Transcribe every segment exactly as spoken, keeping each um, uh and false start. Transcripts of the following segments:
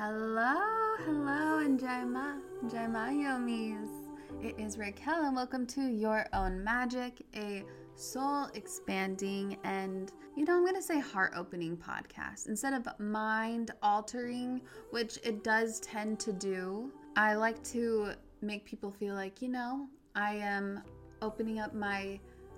Hello, hello, Njema, Njema Yomis. It is Raquel, and welcome to Your Own Magic, a soul-expanding and, you know, I'm going to say heart-opening podcast. Instead of mind-altering, which it does tend to do, I like to make people feel like, you know, I am opening up my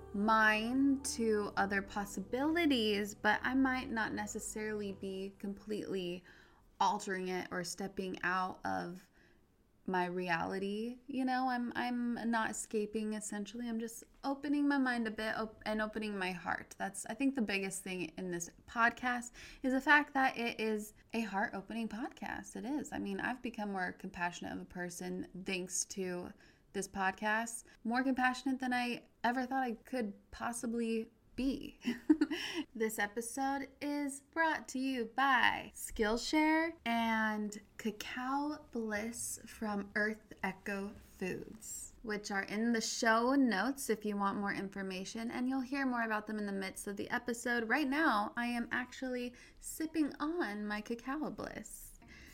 mind to other possibilities, but I might not necessarily be completely altering it or stepping out of my reality. You know, I'm I'm not escaping. Essentially, I'm just opening my mind a bit op- and opening my heart. That's, I think, the biggest thing in this podcast is the fact that it is a heart-opening podcast. It is. I mean, I've become more compassionate of a person thanks to this podcast, more compassionate than I ever thought I could possibly be. This episode is brought to you by Skillshare and Cacao Bliss from Earth Echo Foods, which are in the show notes if you want more information, and you'll hear more about them in the midst of the episode. Right now, I am actually sipping on my Cacao Bliss.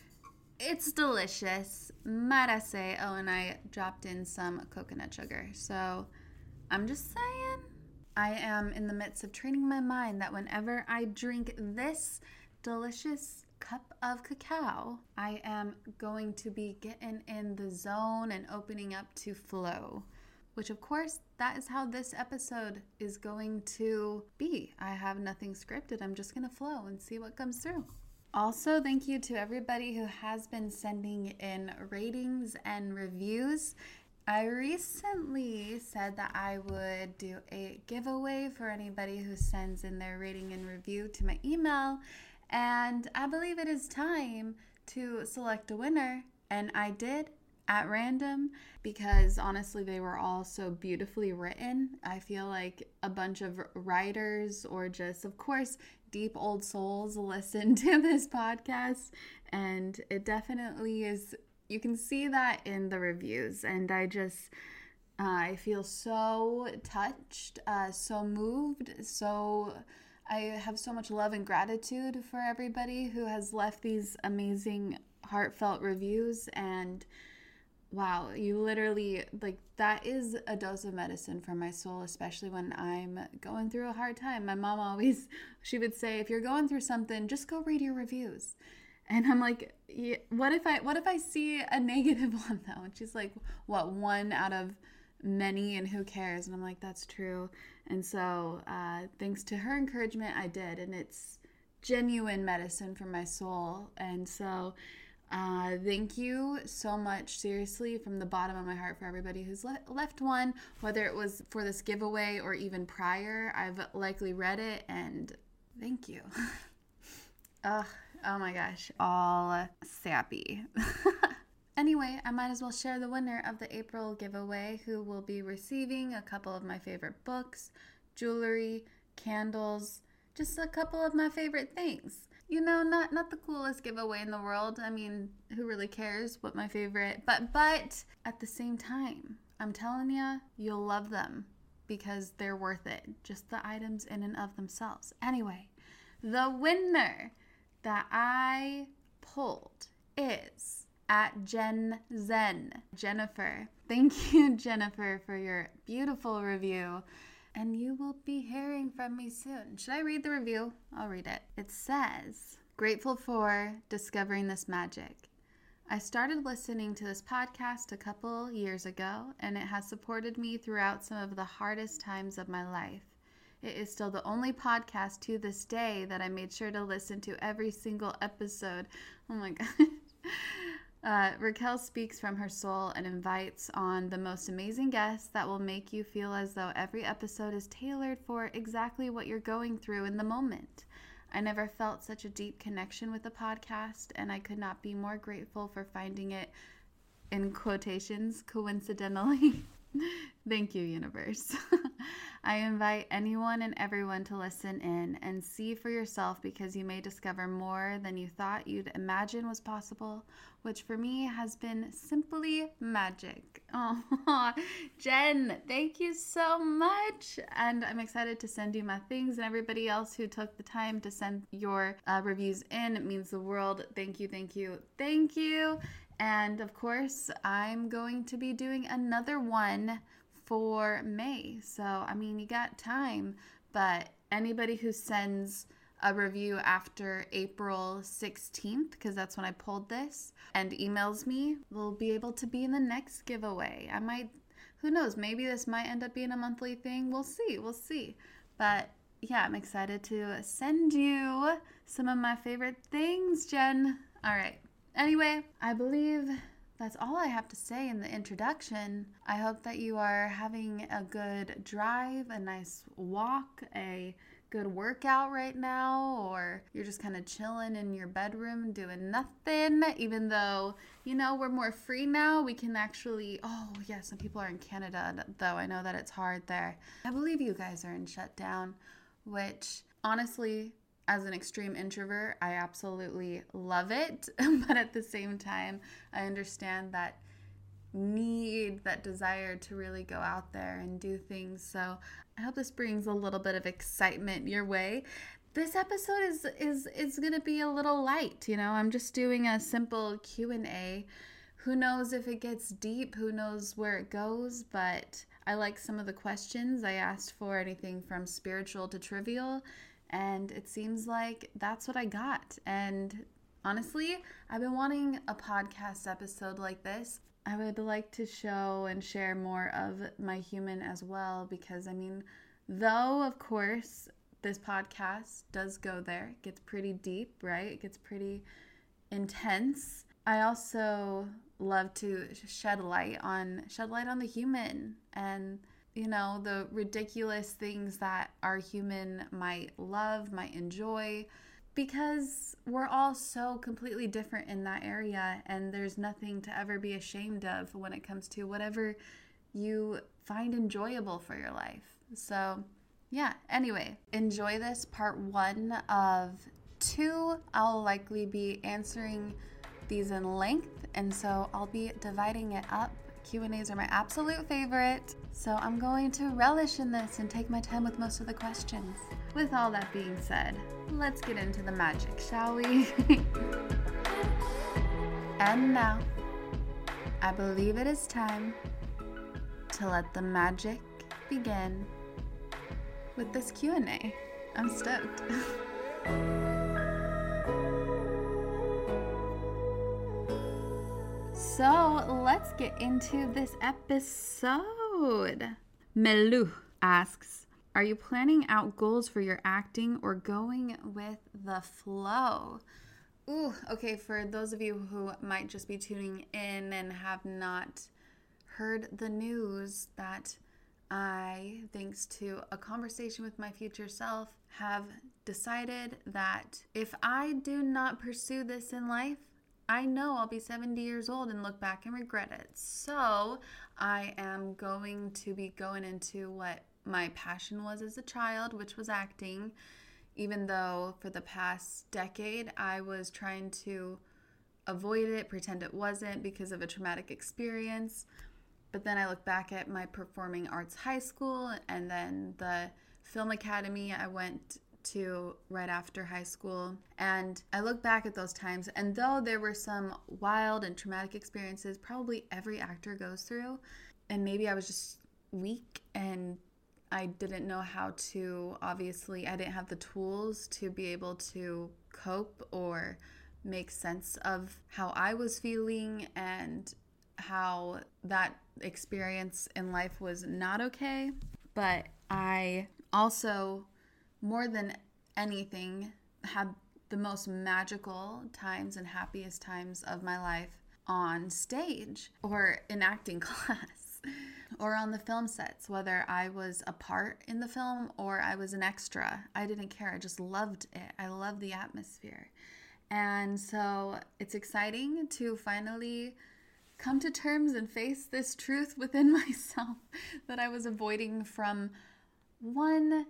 It's delicious, might I say. Oh, and I dropped in some coconut sugar. So I'm just saying, I am in the midst of training my mind that whenever I drink this delicious cup of cacao, I am going to be getting in the zone and opening up to flow. Which, of course, that is how this episode is going to be. I have nothing scripted. I'm just going to flow and see what comes through. Also, thank you to everybody who has been sending in ratings and reviews. I recently said that I would do a giveaway for anybody who sends in their rating and review to my email, and I believe it is time to select a winner, and I did at random because honestly they were all so beautifully written. I feel like a bunch of writers or just, of course, deep old souls listen to this podcast, and it definitely is. You can see that in the reviews, and I just, uh, I feel so touched, uh, so moved, so I have so much love and gratitude for everybody who has left these amazing, heartfelt reviews, and wow, you literally, like, that is a dose of medicine for my soul, especially when I'm going through a hard time. My mom always, she would say, if you're going through something, just go read your reviews. And I'm like, yeah, what if I what if I see a negative one though? And she's like, what, one out of many, and who cares? And I'm like, that's true. And so uh, thanks to her encouragement, I did. And it's genuine medicine for my soul. And so uh, thank you so much, seriously, from the bottom of my heart, for everybody who's le- left one, whether it was for this giveaway or even prior. I've likely read it, and thank you. Ugh. Oh my gosh, all sappy. Anyway, I might as well share the winner of the April giveaway, who will be receiving a couple of my favorite books, jewelry, candles, just a couple of my favorite things. You know, not not the coolest giveaway in the world. I mean, who really cares what my favorite, but but at the same time, I'm telling you, you'll love them because they're worth it. Just the items in and of themselves. Anyway, the winner that I pulled is at Jen Zen. Jennifer. Thank you, Jennifer, for your beautiful review. And you will be hearing from me soon. Should I read the review? I'll read it. It says, grateful for discovering this magic. I started listening to this podcast a couple years ago, and it has supported me throughout some of the hardest times of my life. It is still the only podcast to this day that I made sure to listen to every single episode. Oh my gosh. Uh, Raquel speaks from her soul and invites on the most amazing guests that will make you feel as though every episode is tailored for exactly what you're going through in the moment. I never felt such a deep connection with the podcast, and I could not be more grateful for finding it, in quotations, coincidentally. Thank you, universe. I invite anyone and everyone to listen in and see for yourself, because you may discover more than you thought you'd imagine was possible, which for me has been simply magic. Oh, Jen, thank you so much. And I'm excited to send you my things, and everybody else who took the time to send your uh, reviews in. It means the world. Thank you, thank you, thank you. And of course, I'm going to be doing another one for May. So, I mean, you got time, but anybody who sends a review after April sixteenth, because that's when I pulled this, and emails me, will be able to be in the next giveaway. I might, who knows, maybe this might end up being a monthly thing. We'll see, we'll see. But yeah, I'm excited to send you some of my favorite things, Jen. All right. Anyway, I believe that's all I have to say in the introduction. I hope that you are having a good drive, a nice walk, a good workout right now, or you're just kind of chilling in your bedroom doing nothing, even though, you know, we're more free now. We can actually, oh yeah, some people are in Canada, though. I know that it's hard there. I believe you guys are in shutdown, which honestly, as an extreme introvert, I absolutely love it. But at the same time, I understand that need, that desire to really go out there and do things. So I hope this brings a little bit of excitement your way. This episode is is is going to be a little light, you know. I'm just doing a simple Q and A. Who knows if it gets deep? Who knows where it goes? But I like some of the questions. I asked for anything from spiritual to trivial, and it seems like that's what I got. And honestly, I've been wanting a podcast episode like this. I would like to show and share more of my human as well, because I mean, though of course this podcast does go there, it gets pretty deep, right? It gets pretty intense. I also love to shed light on shed light on the human, and you know, the ridiculous things that our human might love, might enjoy, because we're all so completely different in that area, and there's nothing to ever be ashamed of when it comes to whatever you find enjoyable for your life. So yeah, anyway, enjoy this part one of two. I'll likely be answering these in length, and so I'll be dividing it up. Q and A's are my absolute favorite, so I'm going to relish in this and take my time with most of the questions. With all that being said, let's get into the magic, shall we? And now, I believe it is time to let the magic begin with this Q and A. I'm stoked. So let's get into this episode. Melu asks, are you planning out goals for your acting or going with the flow? Ooh, okay, for those of you who might just be tuning in and have not heard the news, that I, thanks to a conversation with my future self, have decided that if I do not pursue this in life, I know I'll be seventy years old and look back and regret it. So I am going to be going into what my passion was as a child, which was acting, even though for the past decade I was trying to avoid it, pretend it wasn't because of a traumatic experience. But then I look back at my performing arts high school and then the film academy I went to right after high school, and I look back at those times, and though there were some wild and traumatic experiences probably every actor goes through, and maybe I was just weak and I didn't know how to, obviously I didn't have the tools to be able to cope or make sense of how I was feeling and how that experience in life was not okay. But I also, more than anything, had the most magical times and happiest times of my life on stage or in acting class or on the film sets, whether I was a part in the film or I was an extra. I didn't care. I just loved it. I loved the atmosphere. And so it's exciting to finally come to terms and face this truth within myself that I was avoiding from one,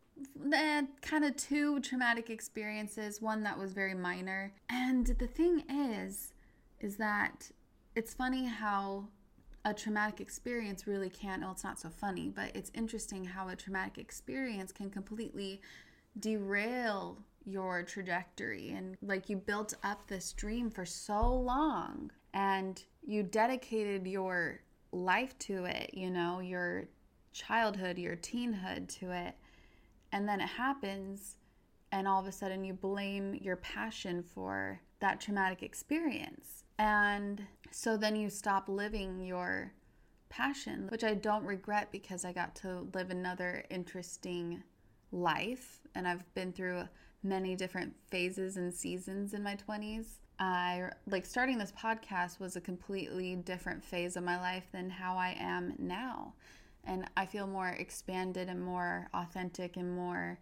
eh, kind of two traumatic experiences, one that was very minor. And the thing is, is that it's funny how a traumatic experience really can, well, it's not so funny, but it's interesting how a traumatic experience can completely derail your trajectory. And like, you built up this dream for so long and you dedicated your life to it, you know, your childhood, your teenhood to it. And then it happens, and all of a sudden you blame your passion for that traumatic experience. And so then you stop living your passion, which I don't regret because I got to live another interesting life. And I've been through many different phases and seasons in my twenties. I like starting this podcast was a completely different phase of my life than how I am now. And I feel more expanded and more authentic and more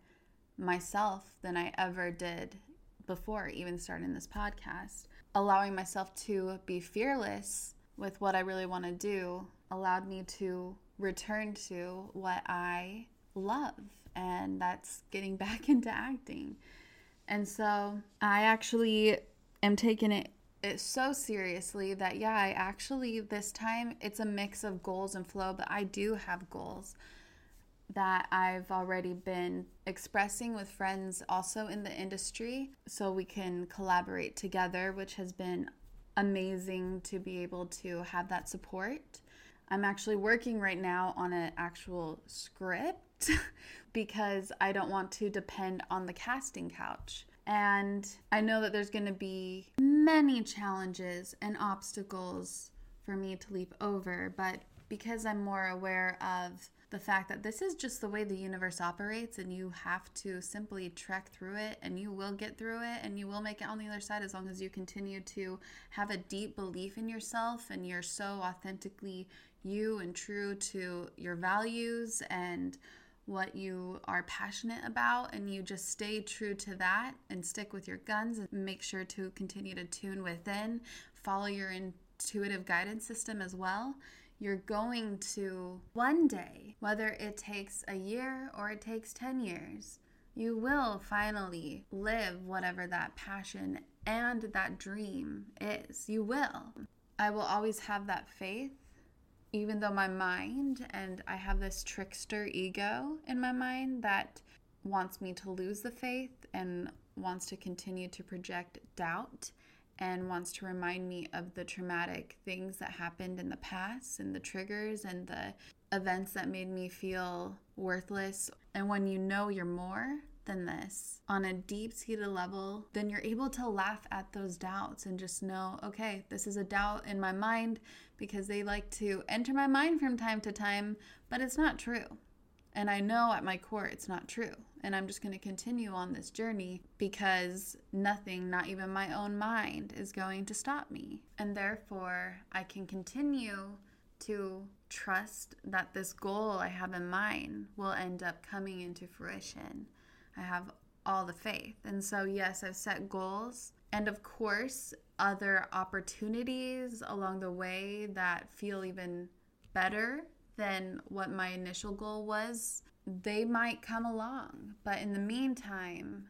myself than I ever did before even starting this podcast. Allowing myself to be fearless with what I really want to do allowed me to return to what I love, and that's getting back into acting. And so I actually am taking it It's so seriously that, yeah, I actually, this time, it's a mix of goals and flow, but I do have goals that I've already been expressing with friends also in the industry, so we can collaborate together, which has been amazing to be able to have that support. I'm actually working right now on an actual script because I don't want to depend on the casting couch. And I know that there's going to be many challenges and obstacles for me to leap over, but because I'm more aware of the fact that this is just the way the universe operates, and you have to simply trek through it, and you will get through it, and you will make it on the other side as long as you continue to have a deep belief in yourself, and you're so authentically you and true to your values and what you are passionate about, and you just stay true to that and stick with your guns and make sure to continue to tune within, follow your intuitive guidance system as well. You're going to one day, whether it takes a year or it takes ten years, you will finally live whatever that passion and that dream is. You will. I will always have that faith, even though my mind, and I have this trickster ego in my mind that wants me to lose the faith and wants to continue to project doubt and wants to remind me of the traumatic things that happened in the past and the triggers and the events that made me feel worthless. And when you know you're more than this on a deep-seated level, then you're able to laugh at those doubts and just know, okay, this is a doubt in my mind because they like to enter my mind from time to time, but it's not true. And I know at my core it's not true. And I'm just going to continue on this journey because nothing, not even my own mind, is going to stop me. And therefore, I can continue to trust that this goal I have in mind will end up coming into fruition. I have all the faith. And so, yes, I've set goals. And of course, other opportunities along the way that feel even better than what my initial goal was, they might come along. But in the meantime,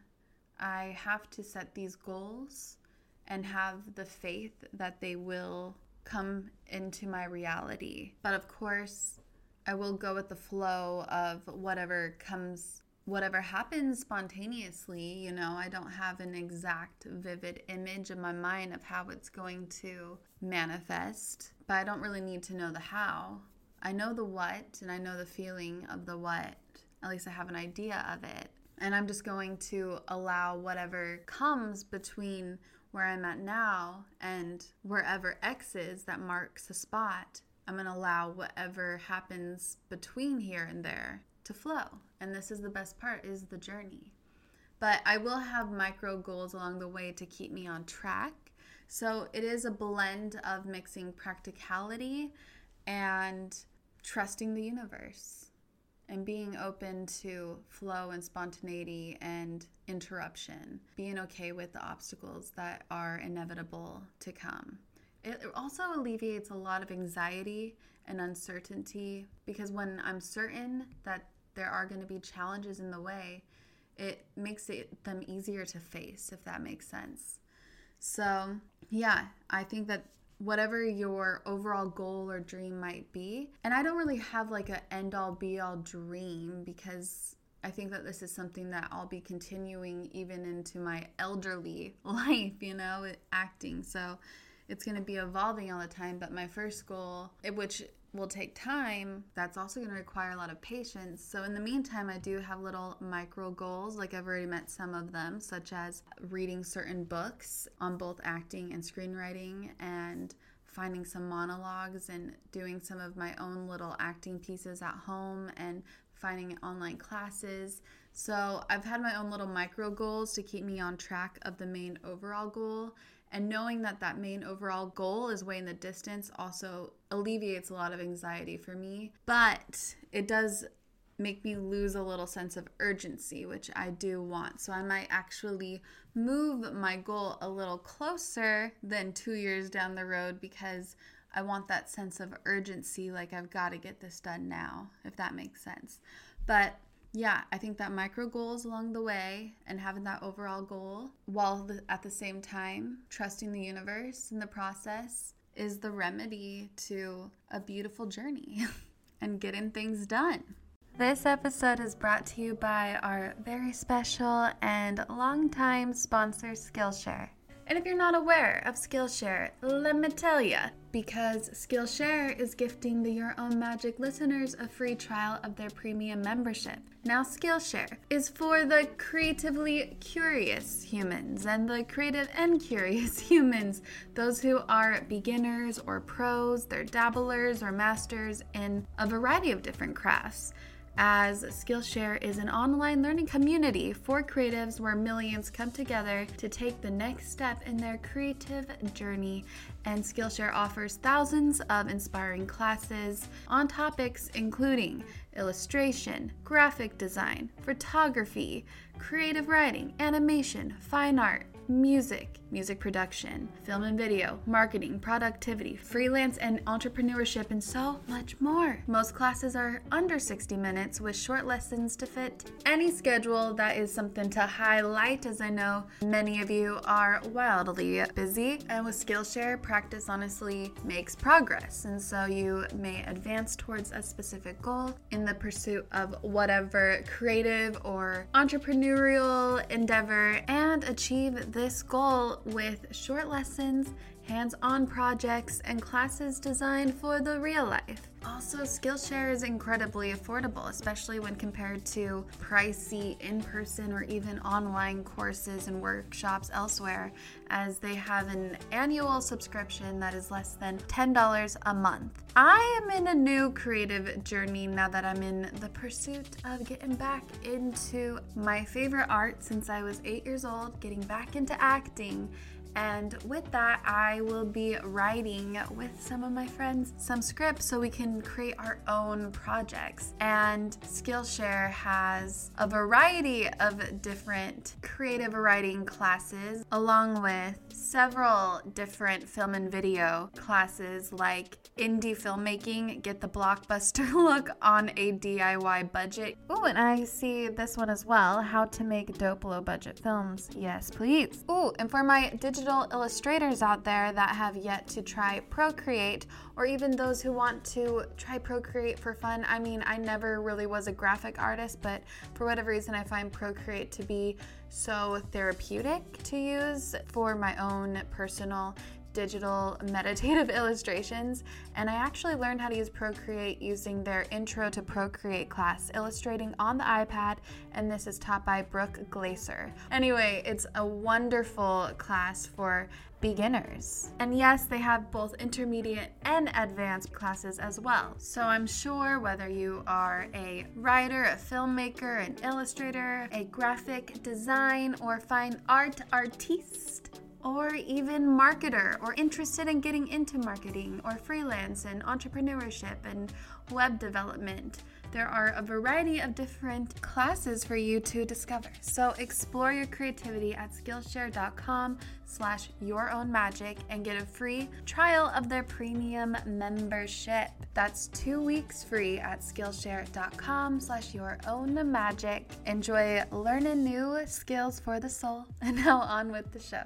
I have to set these goals and have the faith that they will come into my reality. But of course, I will go with the flow of whatever comes, whatever happens spontaneously. You know, I don't have an exact vivid image in my mind of how it's going to manifest, but I don't really need to know the how. I know the what, and I know the feeling of the what. At least I have an idea of it. And I'm just going to allow whatever comes between where I'm at now and wherever X is that marks a spot. I'm going to allow whatever happens between here and there to flow. And this is the best part, is the journey. But I will have micro goals along the way to keep me on track. So it is a blend of mixing practicality and trusting the universe and being open to flow and spontaneity and interruption, being okay with the obstacles that are inevitable to come. It also alleviates a lot of anxiety and uncertainty, because when I'm certain that there are going to be challenges in the way, it makes it them easier to face, if that makes sense. So yeah, I think that whatever your overall goal or dream might be, and I don't really have like an end all be all dream, because I think that this is something that I'll be continuing even into my elderly life, you know, acting. So it's going to be evolving all the time. But my first goal, which will take time, that's also going to require a lot of patience. So in the meantime, I do have little micro goals, like I've already met some of them, such as reading certain books on both acting and screenwriting, and finding some monologues and doing some of my own little acting pieces at home, and finding online classes. So I've had my own little micro goals to keep me on track of the main overall goal. And knowing that that main overall goal is way in the distance also alleviates a lot of anxiety for me. But it does make me lose a little sense of urgency, which I do want. So I might actually move my goal a little closer than two years down the road, because I want that sense of urgency, like I've got to get this done now, if that makes sense. But yeah, I think that micro goals along the way and having that overall goal, while the, at the same time trusting the universe in the process, is the remedy to a beautiful journey and getting things done. This episode is brought to you by our very special and longtime sponsor, Skillshare. And if you're not aware of Skillshare, let me tell you, because Skillshare is gifting the Your Own Magic listeners a free trial of their premium membership. Now, Skillshare is for the creatively curious humans and the creative and curious humans, those who are beginners or pros, they're dabblers or masters in a variety of different crafts. As Skillshare is an online learning community for creatives where millions come together to take the next step in their creative journey. And Skillshare offers thousands of inspiring classes on topics including illustration, graphic design, photography, creative writing, animation, fine art, music, music production, film and video, marketing, productivity, freelance and entrepreneurship, and so much more. Most classes are under sixty minutes with short lessons to fit any schedule. That is something to highlight, as I know many of you are wildly busy. And with Skillshare, practice honestly makes progress. And so you may advance towards a specific goal in the pursuit of whatever creative or entrepreneurial endeavor, and achieve this goal with short lessons, hands-on projects, and classes designed for the real life. Also, Skillshare is incredibly affordable, especially when compared to pricey in-person or even online courses and workshops elsewhere, as they have an annual subscription that is less than ten dollars a month. I am in a new creative journey now that I'm in the pursuit of getting back into my favorite art since I was eight years old, getting back into acting. And with that, I will be writing with some of my friends some scripts so we can create our own projects. And Skillshare has a variety of different creative writing classes, along with several different film and video classes like indie filmmaking, get the blockbuster look on a D I Y budget. Ooh, and I see this one as well, how to make dope low budget films. Yes, please. Ooh, and for my digital illustrators out there that have yet to try Procreate, or even those who want to try Procreate for fun. I mean, I never really was a graphic artist, but for whatever reason, I find Procreate to be so therapeutic to use for my own personal digital meditative illustrations. And I actually learned how to use Procreate using their Intro to Procreate class, illustrating on the iPad, and this is taught by Brooke Glaser. Anyway, it's a wonderful class for beginners. And yes, they have both intermediate and advanced classes as well. So I'm sure whether you are a writer, a filmmaker, an illustrator, a graphic design, or fine art artiste, or even marketer or interested in getting into marketing or freelance and entrepreneurship and web development. There are a variety of different classes for you to discover. So explore your creativity at Skillshare.com slash your own magic and get a free trial of their premium membership. That's two weeks free at Skillshare.com slash your own magic. Enjoy learning new skills for the soul. And now on with the show.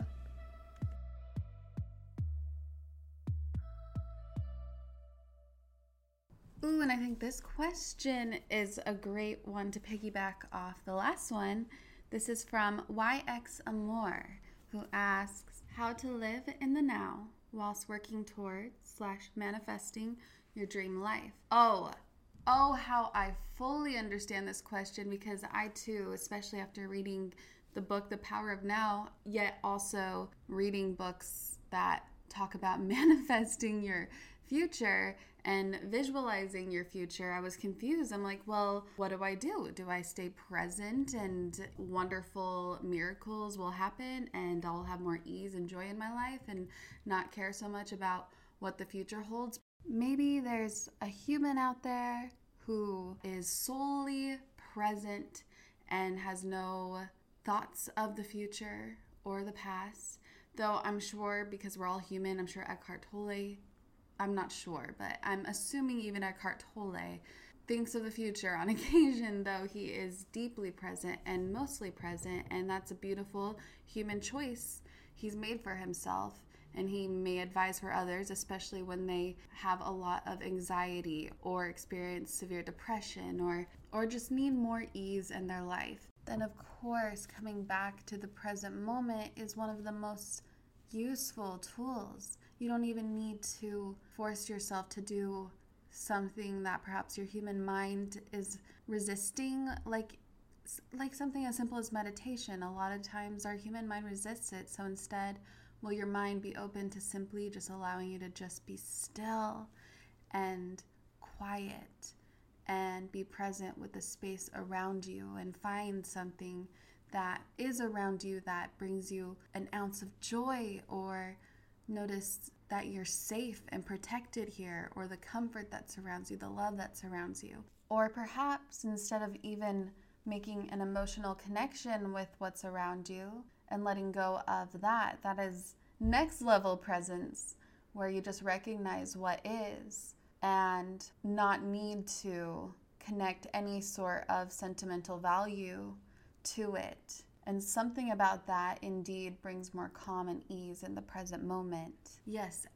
Ooh, and I think this question is a great one to piggyback off the last one. This is from Y X Amor, who asks, how to live in the now whilst working towards slash manifesting your dream life. Oh, oh, how I fully understand this question, because I too, especially after reading the book, The Power of Now, yet also reading books that talk about manifesting your future and visualizing your future, I was confused. I'm like, well, what do I do? Do I stay present and wonderful miracles will happen and I'll have more ease and joy in my life and not care so much about what the future holds? Maybe there's a human out there who is solely present and has no thoughts of the future or the past. Though I'm sure, because we're all human, I'm sure Eckhart Tolle, I'm not sure, but I'm assuming even Eckhart Tolle thinks of the future on occasion, though he is deeply present and mostly present, and that's a beautiful human choice he's made for himself, and he may advise for others, especially when they have a lot of anxiety or experience severe depression or, or just need more ease in their life. Then, of course, coming back to the present moment is one of the most useful tools. You don't even need to force yourself to do something that perhaps your human mind is resisting, like like something as simple as meditation. A lot of times our human mind resists it. So instead, will your mind be open to simply just allowing you to just be still and quiet and be present with the space around you and find something that is around you that brings you an ounce of joy, or notice that you're safe and protected here, or the comfort that surrounds you, the love that surrounds you. Or perhaps instead of even making an emotional connection with what's around you and letting go of that, that is next level presence, where you just recognize what is and not need to connect any sort of sentimental value to it. And something about that indeed brings more calm and ease in the present moment. Yes,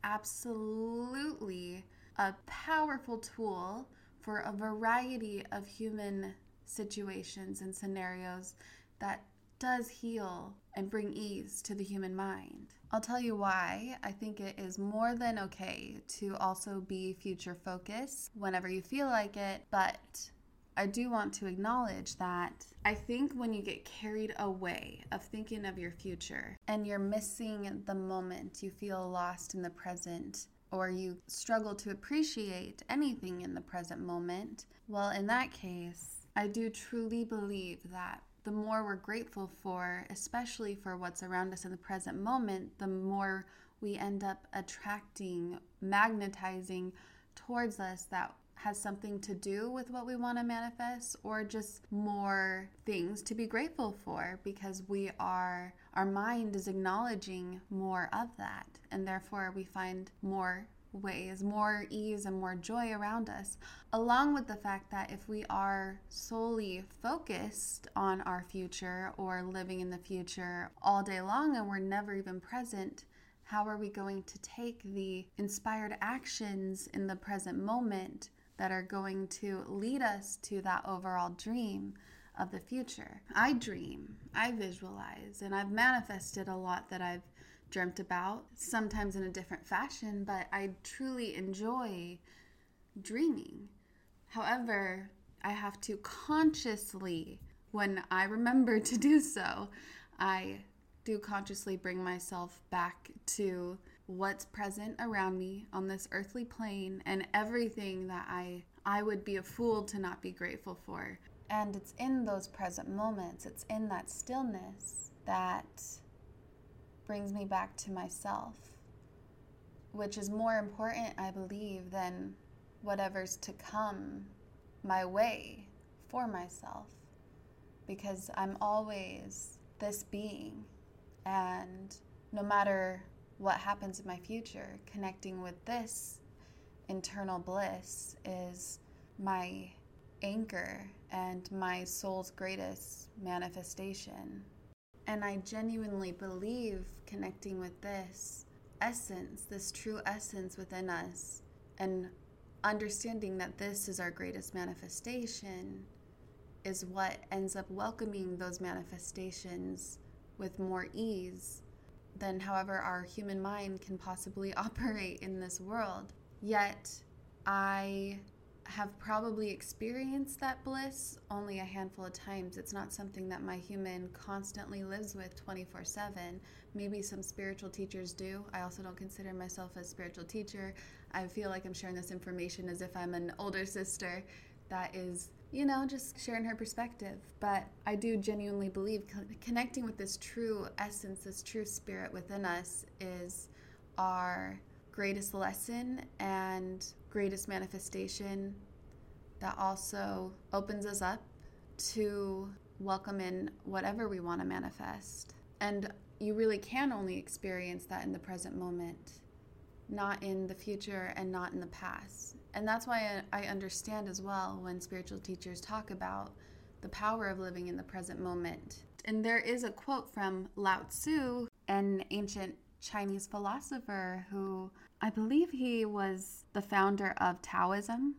absolutely a powerful tool for a variety of human situations and scenarios that does heal and bring ease to the human mind. I'll tell you why. I think it is more than okay to also be future focused whenever you feel like it, but I do want to acknowledge that I think when you get carried away of thinking of your future and you're missing the moment, you feel lost in the present, or you struggle to appreciate anything in the present moment, well, in that case, I do truly believe that the more we're grateful for, especially for what's around us in the present moment, the more we end up attracting, magnetizing towards us that has something to do with what we want to manifest, or just more things to be grateful for, because we are, our mind is acknowledging more of that, and therefore we find more ways, more ease and more joy around us, along with the fact that if we are solely focused on our future or living in the future all day long and we're never even present, how are we going to take the inspired actions in the present moment that are going to lead us to that overall dream of the future? I dream, I visualize, and I've manifested a lot that I've dreamt about, sometimes in a different fashion, but I truly enjoy dreaming. However, I have to consciously, when I remember to do so, I do consciously bring myself back to what's present around me on this earthly plane and everything that I I would be a fool to not be grateful for. And it's in those present moments, it's in that stillness that brings me back to myself, which is more important, I believe, than whatever's to come my way for myself, because I'm always this being, and no matter what happens in my future, connecting with this internal bliss is my anchor and my soul's greatest manifestation. And I genuinely believe connecting with this essence, this true essence within us, and understanding that this is our greatest manifestation is what ends up welcoming those manifestations with more ease than however our human mind can possibly operate in this world. Yet, I have probably experienced that bliss only a handful of times. It's not something that my human constantly lives with twenty-four seven. Maybe some spiritual teachers do. I also don't consider myself a spiritual teacher. I feel like I'm sharing this information as if I'm an older sister that is, you know, just sharing her perspective. But I do genuinely believe co- connecting with this true essence, this true spirit within us is our greatest lesson and greatest manifestation that also opens us up to welcome in whatever we want to manifest. And you really can only experience that in the present moment, not in the future and not in the past. And that's why I understand as well when spiritual teachers talk about the power of living in the present moment. And there is a quote from Lao Tzu, an ancient Chinese philosopher who I believe he was the founder of Taoism.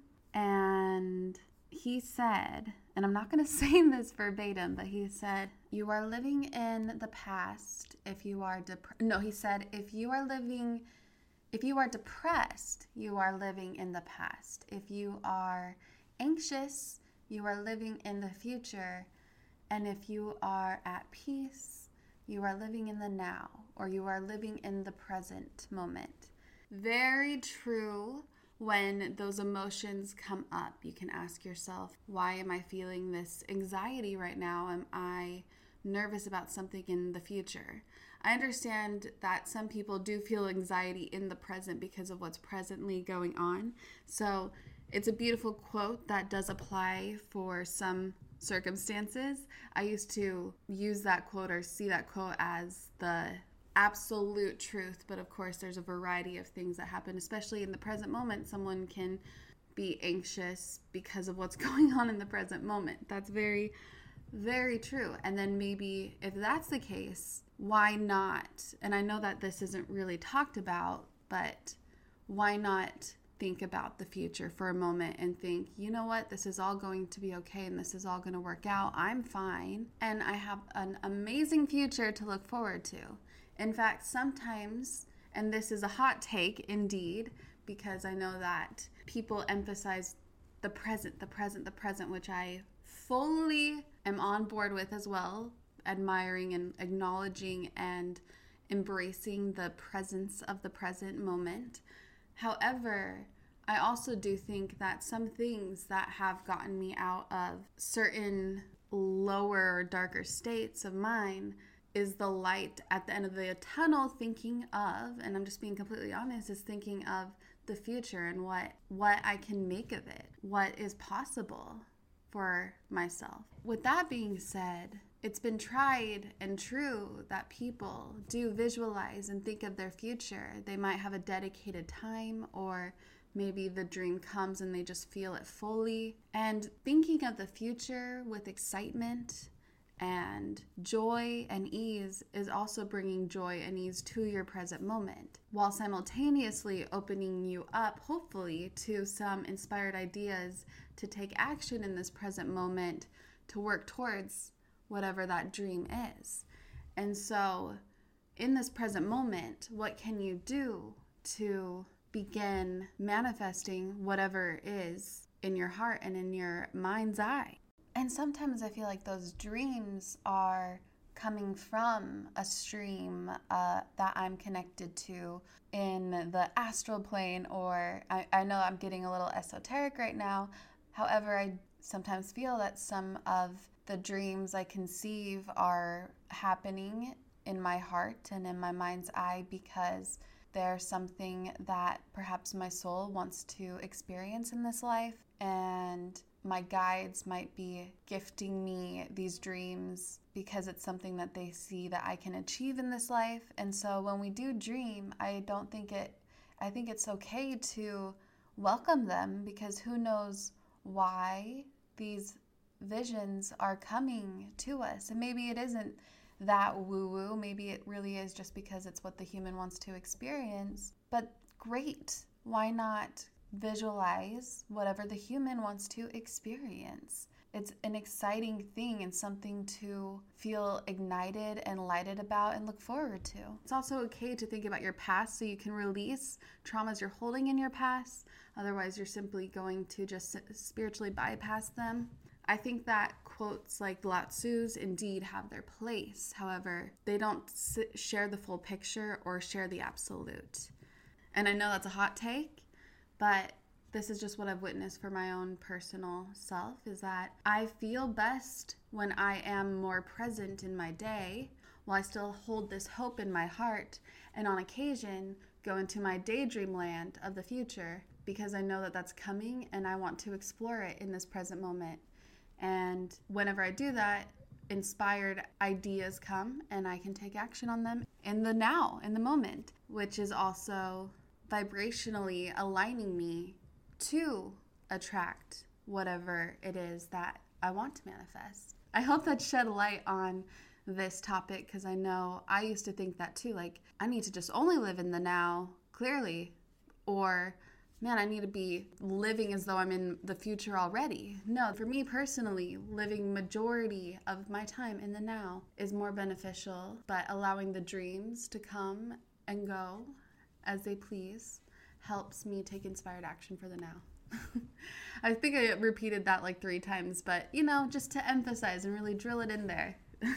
And he said, and I'm not going to say this verbatim, but he said, you are living in the past if you are dep- no, he said, if you are living If you are depressed, you are living in the past. If you are anxious, you are living in the future. And if you are at peace, you are living in the now, or you are living in the present moment. Very true. When those emotions come up, you can ask yourself, why am I feeling this anxiety right now? Am I nervous about something in the future? I understand that some people do feel anxiety in the present because of what's presently going on. So it's a beautiful quote that does apply for some circumstances. I used to use that quote or see that quote as the absolute truth, but of course there's a variety of things that happen, especially in the present moment. Someone can be anxious because of what's going on in the present moment. That's very, very true. And then maybe if that's the case, why not? And I know that this isn't really talked about, but why not think about the future for a moment and think, you know what, this is all going to be okay and this is all going to work out. I'm fine. And I have an amazing future to look forward to. In fact, sometimes, and this is a hot take indeed, because I know that people emphasize the present, the present, the present, which I fully am on board with as well, admiring and acknowledging and embracing the presence of the present moment. However, I also do think that some things that have gotten me out of certain lower or darker states of mine is the light at the end of the tunnel, thinking of, and I'm just being completely honest, is thinking of the future and what what I can make of it, what is possible for myself. With that being said, it's been tried and true that people do visualize and think of their future. They might have a dedicated time, or maybe the dream comes and they just feel it fully. And thinking of the future with excitement and joy and ease is also bringing joy and ease to your present moment, while simultaneously opening you up, hopefully, to some inspired ideas to take action in this present moment to work towards whatever that dream is. And so in this present moment, what can you do to begin manifesting whatever is in your heart and in your mind's eye? And sometimes I feel like those dreams are coming from a stream uh, that I'm connected to in the astral plane, or I, I know I'm getting a little esoteric right now. However, I sometimes feel that some of the dreams I conceive are happening in my heart and in my mind's eye because there's something that perhaps my soul wants to experience in this life, and my guides might be gifting me these dreams because it's something that they see that I can achieve in this life. And so when we do dream, I don't think it, I think it's okay to welcome them, because who knows why these visions are coming to us. And maybe it isn't that woo-woo. Maybe it really is just because it's what the human wants to experience. But great. Why not visualize whatever the human wants to experience? It's an exciting thing and something to feel ignited and lighted about and look forward to. It's also okay to think about your past so you can release traumas you're holding in your past. Otherwise, you're simply going to just spiritually bypass them. I think that quotes like Lao Tzu's indeed have their place. However, they don't share the full picture or share the absolute. And I know that's a hot take, but this is just what I've witnessed for my own personal self, is that I feel best when I am more present in my day while I still hold this hope in my heart, and on occasion go into my daydream land of the future, because I know that that's coming and I want to explore it in this present moment. And whenever I do that, inspired ideas come and I can take action on them in the now, in the moment, which is also vibrationally aligning me to attract whatever it is that I want to manifest. I hope that shed light on this topic, because I know I used to think that too, like I need to just only live in the now, clearly, or man, I need to be living as though I'm in the future already. No, for me personally, living majority of my time in the now is more beneficial, but allowing the dreams to come and go as they please helps me take inspired action for the now. I think I repeated that like three times, but you know, just to emphasize and really drill it in there.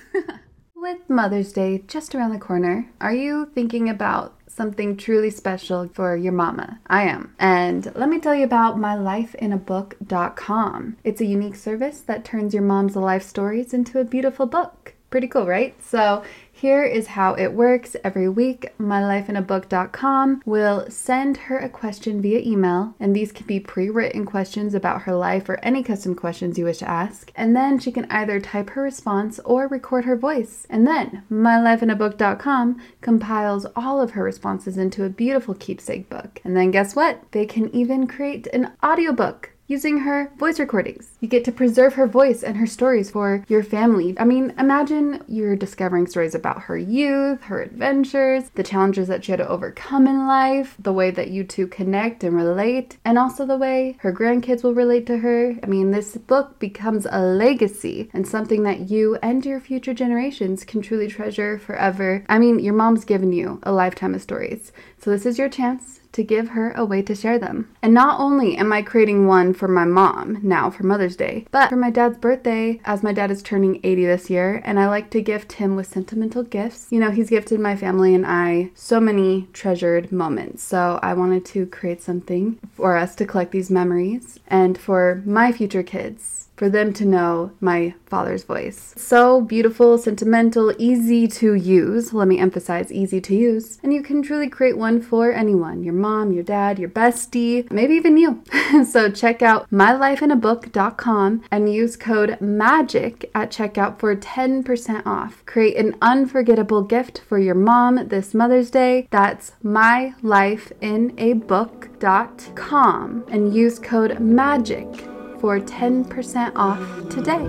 With Mother's Day just around the corner, are you thinking about something truly special for your mama? I am. And let me tell you about my life in a book dot com. It's a unique service that turns your mom's life stories into a beautiful book. Pretty cool, right? So here is how it works. Every week, my life in a book dot com will send her a question via email, and these can be pre-written questions about her life or any custom questions you wish to ask. And then she can either type her response or record her voice. And then my life in a book dot com compiles all of her responses into a beautiful keepsake book. And then guess what? They can even create an audiobook using her voice recordings. You get to preserve her voice and her stories for your family. I mean, imagine you're discovering stories about her youth, her adventures, the challenges that she had to overcome in life, the way that you two connect and relate, and also the way her grandkids will relate to her. I mean, this book becomes a legacy and something that you and your future generations can truly treasure forever. I mean, your mom's given you a lifetime of stories, so this is your chance to give her a way to share them. And not only am I creating one for my mom now for Mother's Day, but for my dad's birthday, as my dad is turning eighty this year, and I like to gift him with sentimental gifts. You know, he's gifted my family and I so many treasured moments. So I wanted to create something for us to collect these memories, and for my future kids, for them to know my father's voice. So beautiful, sentimental, easy to use. Let me emphasize, easy to use. And you can truly create one for anyone, your mom, your dad, your bestie, maybe even you. So check out my life in a book dot com and use code MAGIC at checkout for ten percent off. Create an unforgettable gift for your mom this Mother's Day. That's my life in a book dot com and use code MAGIC for ten percent off today.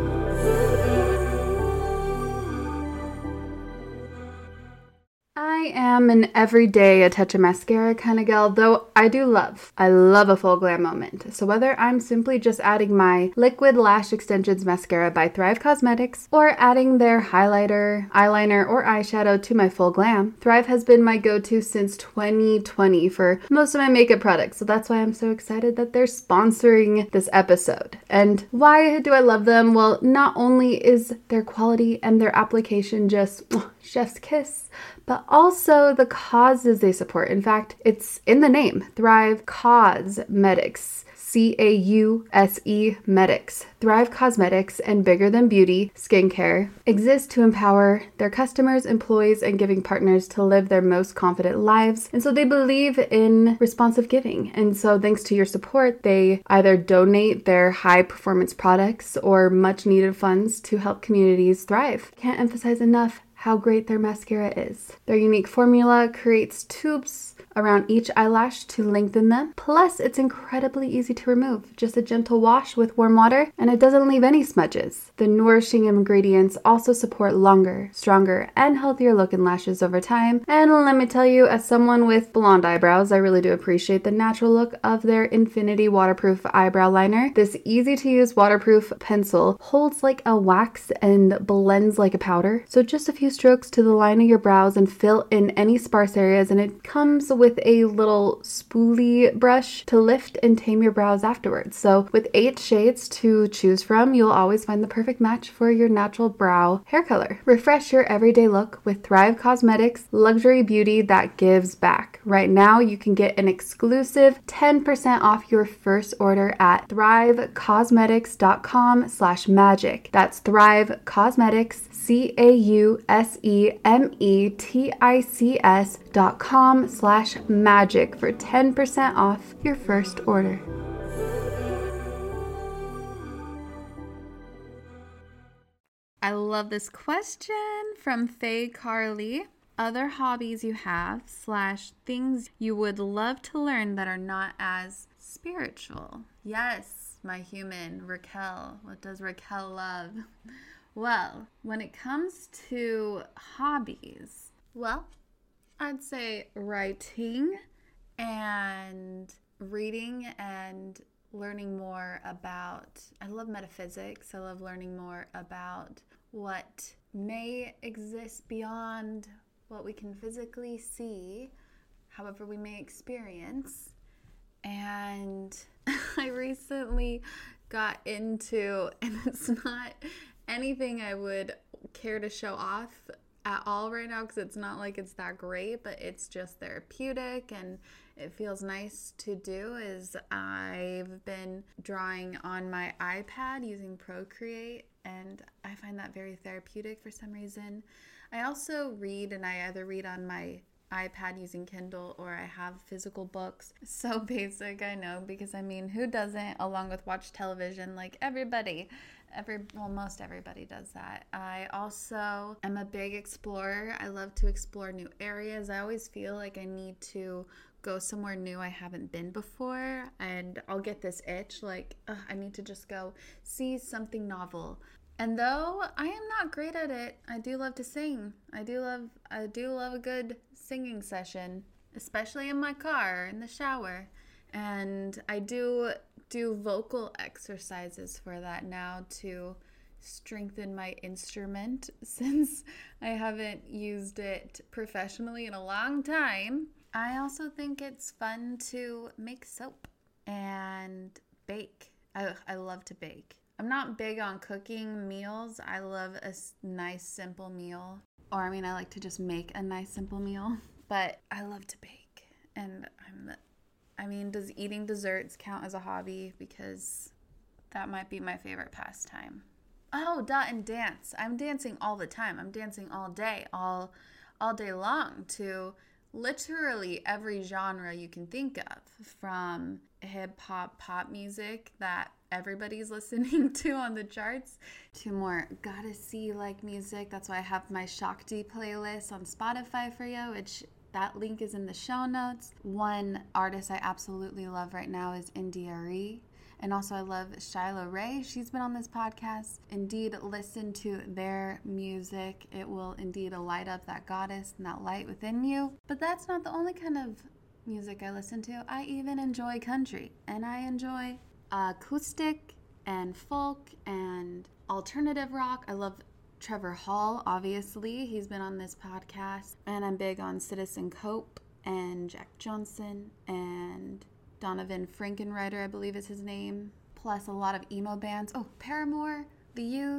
I am an everyday a touch of mascara kind of gal, though I do love, I love a full glam moment. So whether I'm simply just adding my Liquid Lash Extensions Mascara by Thrive Cosmetics, or adding their highlighter, eyeliner, or eyeshadow to my full glam, Thrive has been my go-to since twenty twenty for most of my makeup products. So that's why I'm so excited that they're sponsoring this episode. And why do I love them? Well, not only is their quality and their application just chef's kiss, but also the causes they support. In fact, it's in the name, Thrive Causemetics. C A U S E Medics. Thrive Causemetics and Bigger Than Beauty Skincare exist to empower their customers, employees, and giving partners to live their most confident lives. And so they believe in responsive giving. And so thanks to your support, they either donate their high performance products or much needed funds to help communities thrive. Can't emphasize enough how great their mascara is. Their unique formula creates tubes around each eyelash to lengthen them. Plus, it's incredibly easy to remove. Just a gentle wash with warm water, and it doesn't leave any smudges. The nourishing ingredients also support longer, stronger, and healthier looking lashes over time. And let me tell you, as someone with blonde eyebrows, I really do appreciate the natural look of their Infinity Waterproof Eyebrow Liner. This easy-to-use waterproof pencil holds like a wax and blends like a powder. So just a few strokes to the line of your brows and fill in any sparse areas, and it comes with a little spoolie brush to lift and tame your brows afterwards. So with eight shades to choose from, you'll always find the perfect match for your natural brow hair color. Refresh your everyday look with Thrive Causemetics luxury beauty that gives back. Right now, you can get an exclusive ten percent off your first order at thrivecausemetics.com slash magic. That's Thrive Causemetics, C A U S E M E T I C S dot com slash magic for ten percent off your first order. I love this question from Faye Carly. Other hobbies you have slash things you would love to learn that are not as spiritual. Yes, my human, Raquel. What does Raquel love? Well, when it comes to hobbies, well, I'd say writing and reading and learning more about, I love metaphysics. I love learning more about what may exist beyond what we can physically see, however we may experience. And I recently got into, and it's not anything I would care to show off at all right now because it's not like it's that great, but it's just therapeutic and it feels nice to do, is I've been drawing on my iPad using Procreate, and I find that very therapeutic for some reason. I also read, and I either read on my iPad using Kindle or I have physical books. So basic, I know, because I mean, who doesn't, along with watch television? Like everybody. Every, well, most everybody does that. I also am a big explorer. I love to explore new areas. I always feel like I need to go somewhere new I haven't been before, and I'll get this itch like ugh, I need to just go see something novel. And though I am not great at it, I do love to sing. I do love I do love a good singing session, especially in my car, in the shower. And I do do vocal exercises for that now to strengthen my instrument, since I haven't used it professionally in a long time. I also think it's fun to make soap and bake. I, I love to bake. I'm not big on cooking meals. I love a nice, simple meal. Or, I mean, I like to just make a nice, simple meal. But I love to bake. And I'm the, I mean, does eating desserts count as a hobby? Because that might be my favorite pastime. Oh, duh, and dance. I'm dancing all the time. I'm dancing all day, all, all day long to literally every genre you can think of, from hip hop, pop music that everybody's listening to on the charts, to more goddessy like music. That's why I have my Shakti playlist on Spotify for you, which that link is in the show notes. One artist I absolutely love right now is India Arie. And also I love Shyla Ray. She's been on this podcast. Indeed, listen to their music. It will indeed light up that goddess and that light within you. But that's not the only kind of music I listen to. I even enjoy country. And I enjoy acoustic and folk and alternative rock. I love Trevor Hall, obviously. He's been on this podcast. And I'm big on Citizen Cope and Jack Johnson and Donovan Frankenreiter, I believe is his name. Plus a lot of emo bands. Oh, Paramore, The Used,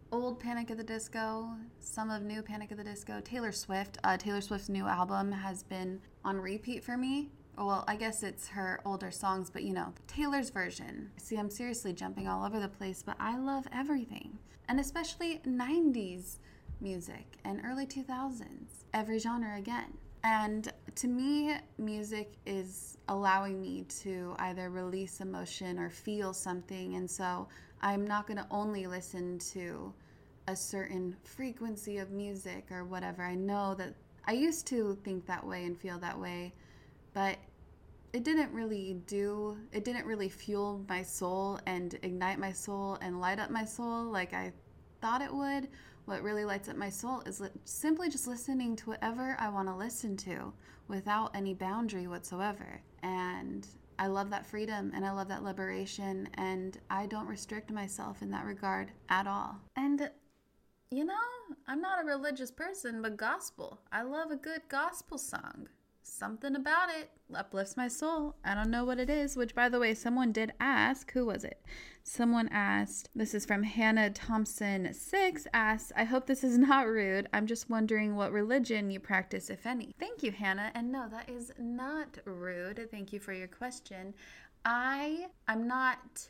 old Panic at the Disco, some of new Panic at the Disco, Taylor Swift. Uh, Taylor Swift's new album has been on repeat for me. Well, I guess it's her older songs, but you know, Taylor's version. See, I'm seriously jumping all over the place, but I love everything. And especially nineties music and early two thousands. Every genre again. And to me, music is allowing me to either release emotion or feel something. And so I'm not going to only listen to a certain frequency of music or whatever. I know that I used to think that way and feel that way, but it didn't really do, it didn't really fuel my soul and ignite my soul and light up my soul like I thought it would. What really lights up my soul is li- simply just listening to whatever I want to listen to without any boundary whatsoever. And I love that freedom and I love that liberation, and I don't restrict myself in that regard at all. And you know, I'm not a religious person, but gospel. I love a good gospel song. Something about it uplifts my soul. I don't know what it is, which, by the way, someone did ask. Who was it? Someone asked, this is from Hannah Thompson six, asked, I hope this is not rude. I'm just wondering what religion you practice, if any. Thank you, Hannah. And no, that is not rude. Thank you for your question. I, I'm not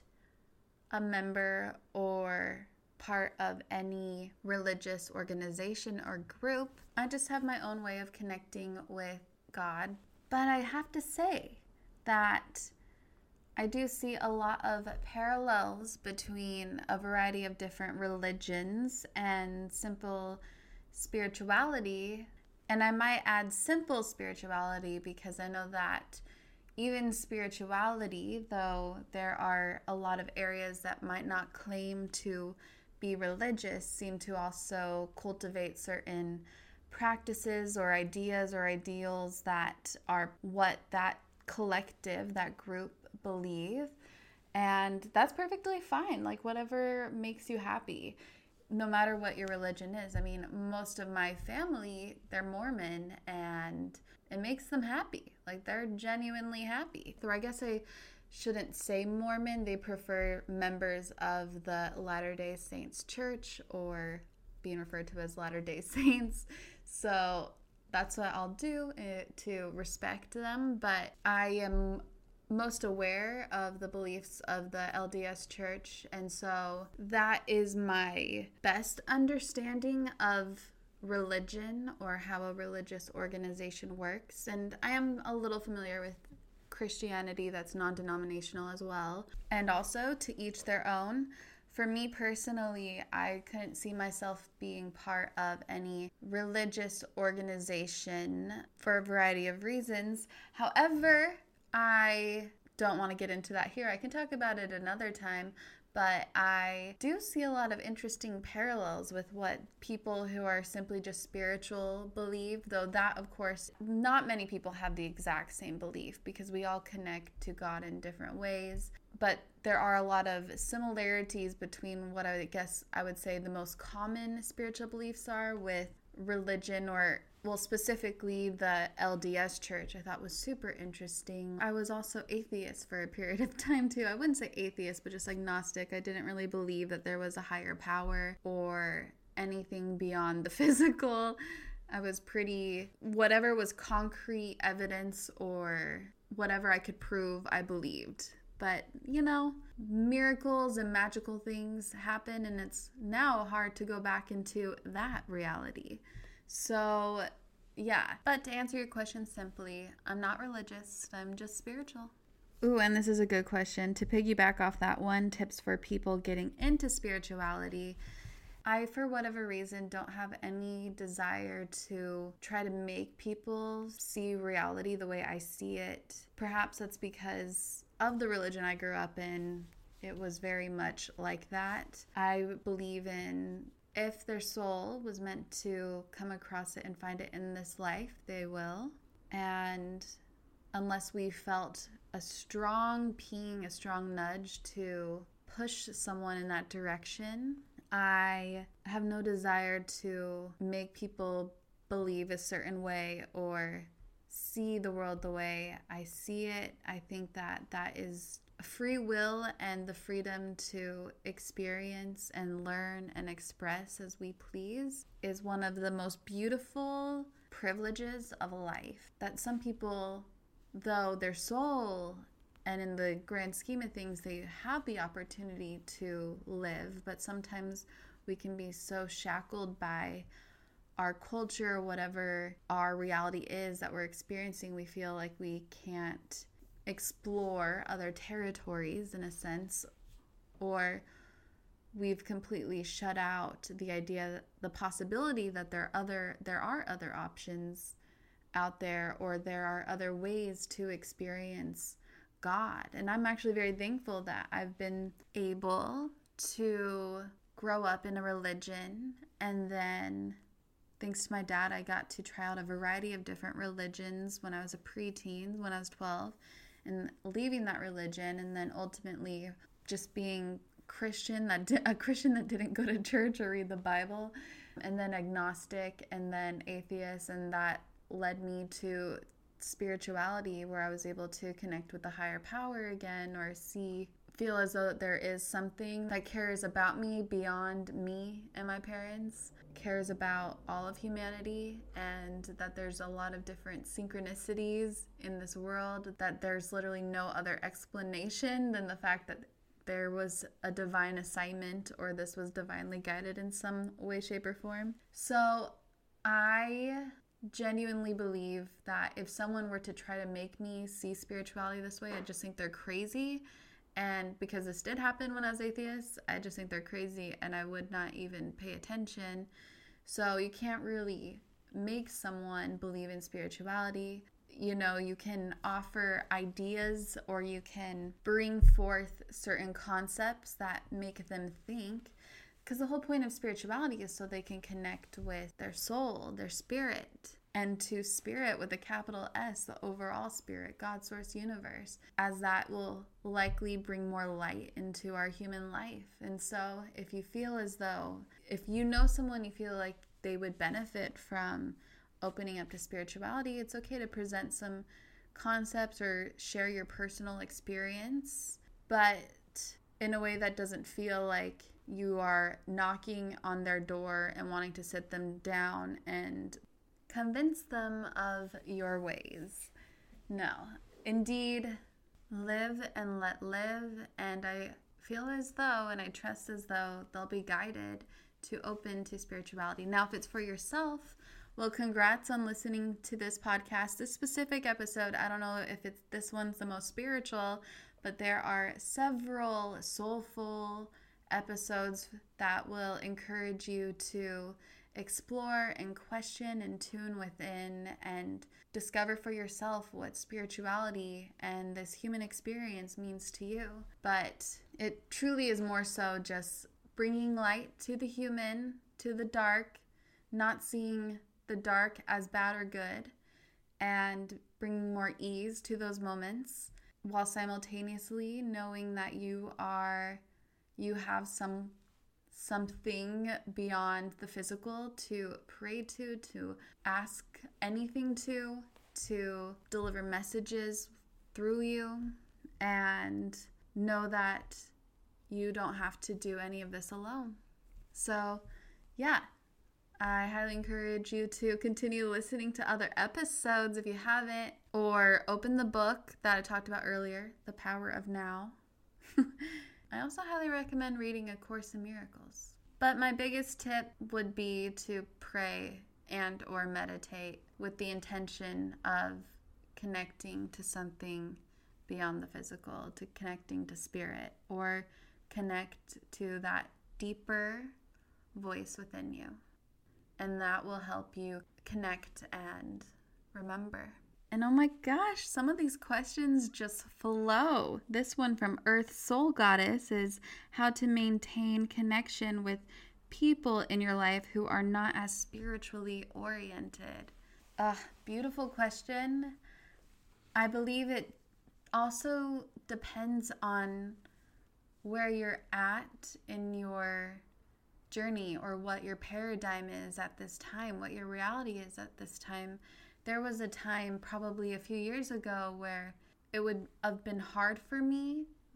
a member or part of any religious organization or group. I just have my own way of connecting with God. But I have to say that I do see a lot of parallels between a variety of different religions and simple spirituality. And I might add simple spirituality because I know that even spirituality, though there are a lot of areas that might not claim to be religious, seem to also cultivate certain practices or ideas or ideals that are what that collective, that group believe. And that's perfectly fine. Like, whatever makes you happy, no matter what your religion is. I mean, most of my family, they're Mormon, and it makes them happy. Like, they're genuinely happy. So I guess I shouldn't say Mormon. They prefer members of the Latter-day Saints Church, or being referred to as Latter-day Saints. So that's what I'll do uh, to respect them. But I am most aware of the beliefs of the L D S Church, and so that is my best understanding of religion, or how a religious organization works. And I am a little familiar with Christianity that's non-denominational as well, and also to each their own. For me personally, I couldn't see myself being part of any religious organization for a variety of reasons. However, I don't want to get into that here. I can talk about it another time, but I do see a lot of interesting parallels with what people who are simply just spiritual believe, though that, of course, not many people have the exact same belief because we all connect to God in different ways. But there are a lot of similarities between what I guess I would say the most common spiritual beliefs are with religion, or well, specifically the L D S Church. I thought was super interesting. I was also atheist for a period of time too. I wouldn't say atheist, but just agnostic. I didn't really believe that there was a higher power or anything beyond the physical. I was pretty, whatever was concrete evidence or whatever I could prove, I believed. But, you know, miracles and magical things happen, and it's now hard to go back into that reality. So, yeah. But to answer your question simply, I'm not religious. I'm just spiritual. Ooh, and this is a good question. To piggyback off that one, tips for people getting into spirituality. I, for whatever reason, don't have any desire to try to make people see reality the way I see it. Perhaps that's because of the religion I grew up in. It was very much like that. I believe in, if their soul was meant to come across it and find it in this life, they will. And unless we felt a strong ping, a strong nudge to push someone in that direction, I have no desire to make people believe a certain way or see the world the way I see it. I think that that is free will and the freedom to experience and learn and express as we please is one of the most beautiful privileges of life that some people, though their soul and in the grand scheme of things, they have the opportunity to live, but sometimes we can be so shackled by our culture, whatever our reality is that we're experiencing, we feel like we can't explore other territories in a sense, or we've completely shut out the idea, the possibility that there are other there are other options out there, or there are other ways to experience God. And I'm actually very thankful that I've been able to grow up in a religion, and then thanks to my dad, I got to try out a variety of different religions when I was a preteen, when I was twelve, and leaving that religion, and then ultimately just being Christian, that di- a Christian that didn't go to church or read the Bible, and then agnostic, and then atheist, and that led me to spirituality, where I was able to connect with the higher power again, or see, feel as though there is something that cares about me beyond me and my parents, cares about all of humanity, and that there's a lot of different synchronicities in this world, that there's literally no other explanation than the fact that there was a divine assignment, or this was divinely guided in some way, shape, or form. So I genuinely believe that if someone were to try to make me see spirituality this way, I just think they're crazy. And because this did happen when I was atheist, I just think they're crazy, and I would not even pay attention. So you can't really make someone believe in spirituality. You know, you can offer ideas, or you can bring forth certain concepts that make them think. Because the whole point of spirituality is so they can connect with their soul, their spirit, and to spirit with a capital S, the overall spirit, God, source, universe, as that will likely bring more light into our human life. And so if you feel as though, if you know someone you feel like they would benefit from opening up to spirituality, it's okay to present some concepts or share your personal experience, but in a way that doesn't feel like you are knocking on their door and wanting to sit them down and convince them of your ways. No, indeed, live and let live. And I feel as though, and I trust as though, they'll be guided to open to spirituality. Now, if it's for yourself, well, congrats on listening to this podcast. This specific episode, I don't know if it's this one's the most spiritual, but there are several soulful episodes that will encourage you to explore and question and tune within and discover for yourself what spirituality and this human experience means to you. But it truly is more so just bringing light to the human, to the dark, not seeing the dark as bad or good, and bringing more ease to those moments, while simultaneously knowing that you are you have some something beyond the physical to pray to, to ask anything to, to deliver messages through you, and know that you don't have to do any of this alone. So, yeah, I highly encourage you to continue listening to other episodes if you haven't, or open the book that I talked about earlier, The Power of Now. I also highly recommend reading A Course in Miracles. But my biggest tip would be to pray and or meditate with the intention of connecting to something beyond the physical, to connecting to spirit, or connect to that deeper voice within you. And that will help you connect and remember. And oh my gosh, some of these questions just flow. This one from Earth Soul Goddess is how to maintain connection with people in your life who are not as spiritually oriented. Ugh, beautiful question. I believe it also depends on where you're at in your journey, or what your paradigm is at this time, what your reality is at this time. There was a time probably a few years ago where it would have been hard for me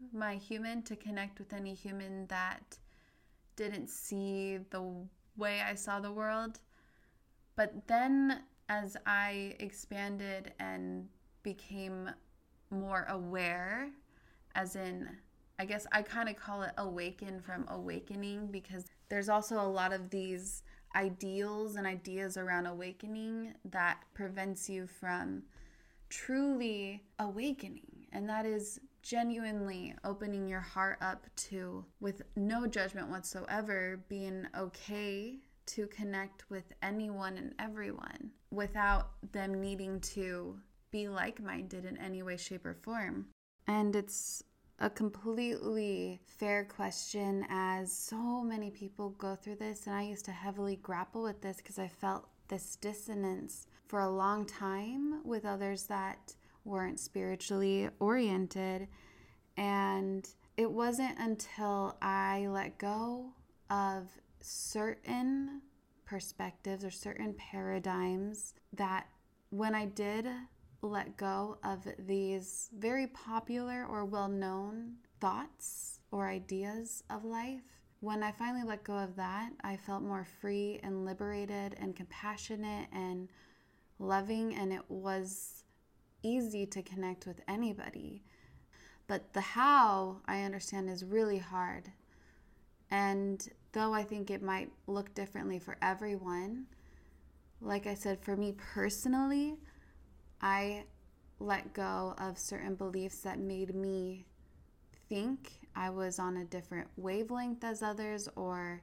my human, to connect with any human that didn't see the way I saw the world. But then as I expanded and became more aware, as in, I guess I kind of call it awaken from awakening, because there's also a lot of these ideals and ideas around awakening that prevents you from truly awakening. And that is genuinely opening your heart up to, with no judgment whatsoever, being okay to connect with anyone and everyone without them needing to be like-minded in any way, shape, or form. And it's a completely fair question, as so many people go through this, and I used to heavily grapple with this because I felt this dissonance for a long time with others that weren't spiritually oriented. And it wasn't until I let go of certain perspectives or certain paradigms that, when I did let go of these very popular or well-known thoughts or ideas of life, when I finally let go of that, I felt more free and liberated and compassionate and loving, and it was easy to connect with anybody. But the how, I understand, is really hard. And though I think it might look differently for everyone, like I said, for me personally, I let go of certain beliefs that made me think I was on a different wavelength as others, or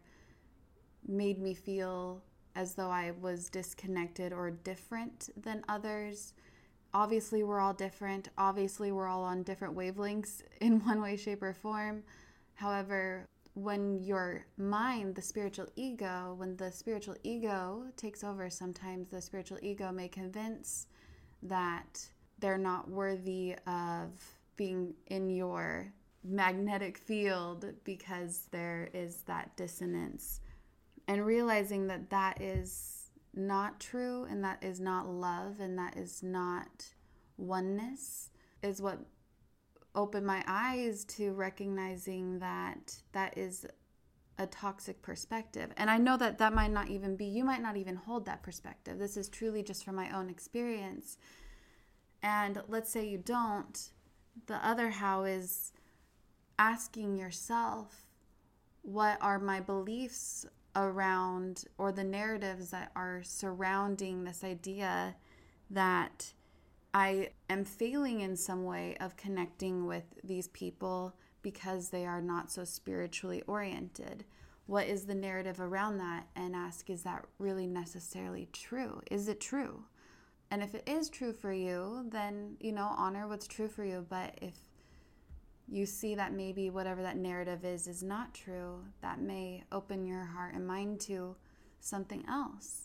made me feel as though I was disconnected or different than others. Obviously, we're all different. Obviously, we're all on different wavelengths in one way, shape, or form. However, when your mind, the spiritual ego, when the spiritual ego takes over, sometimes the spiritual ego may convince that they're not worthy of being in your magnetic field because there is that dissonance. And realizing that that is not true, and that is not love, and that is not oneness, is what opened my eyes to recognizing that that is a toxic perspective. And I know that that might not even be, you might not even hold that perspective. This is truly just from my own experience. And let's say you don't. The other how is asking yourself, what are my beliefs around, or the narratives that are surrounding this idea that I am failing in some way of connecting with these people because they are not so spiritually oriented? What is the narrative around that? And ask, is that really necessarily true? Is it true? And if it is true for you, then, you know, honor what's true for you. But if you see that maybe whatever that narrative is is not true, that may open your heart and mind to something else.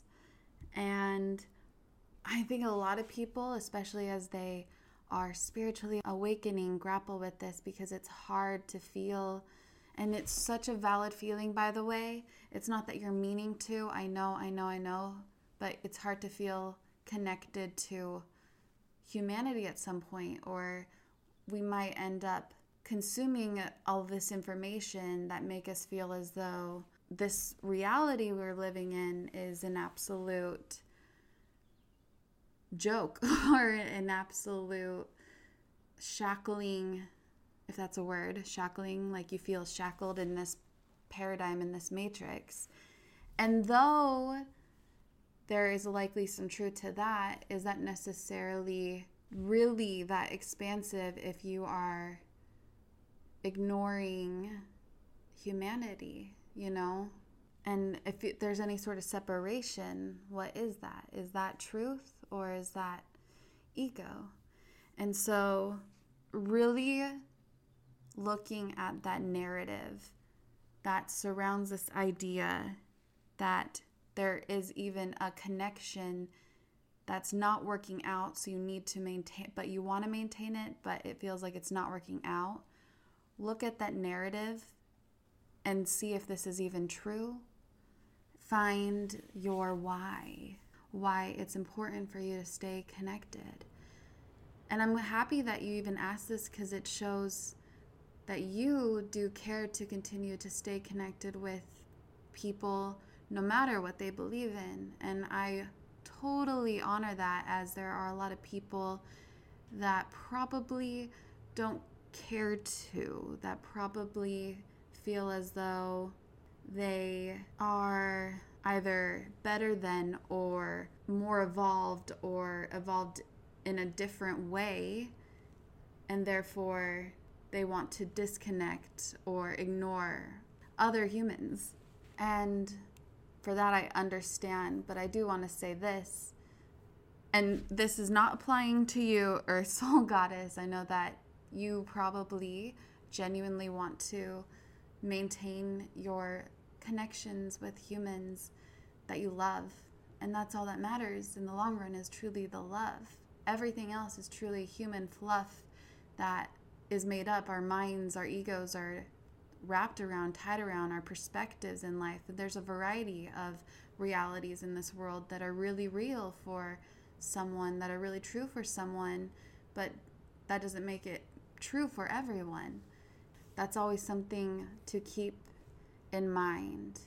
And I think a lot of people, especially as they are spiritually awakening, grapple with this because it's hard to feel. And it's such a valid feeling, by the way. It's not that you're meaning to. I know, I know, I know. But it's hard to feel connected to humanity at some point, or we might end up consuming all this information that make us feel as though this reality we're living in is an absolute joke or an absolute shackling, if that's a word, shackling, like you feel shackled in this paradigm, in this matrix. And though there is likely some truth to that, is that necessarily really that expansive if you are ignoring humanity, you know? And if it, there's any sort of separation, what is that? Is that truth, or is that ego? And so really looking at that narrative that surrounds this idea that there is even a connection that's not working out, so you need to maintain, but you want to maintain it, but it feels like it's not working out. Look at that narrative and see if this is even true. Find your why, why it's important for you to stay connected. And I'm happy that you even asked this, because it shows that you do care to continue to stay connected with people no matter what they believe in. And I totally honor that, as there are a lot of people that probably don't care to, that probably feel as though they are either better than or more evolved or evolved in a different way, and therefore they want to disconnect or ignore other humans. And for that I understand, but I do want to say this, and this is not applying to you, Earth Soul Goddess. I know that you probably genuinely want to maintain your connections with humans that you love, and that's all that matters in the long run, is truly the love. Everything else is truly human fluff that is made up. Our minds, our egos are wrapped around, tied around our perspectives in life. There's a variety of realities in this world that are really real for someone, that are really true for someone, but that doesn't make it true for everyone. That's always something to keep in mind.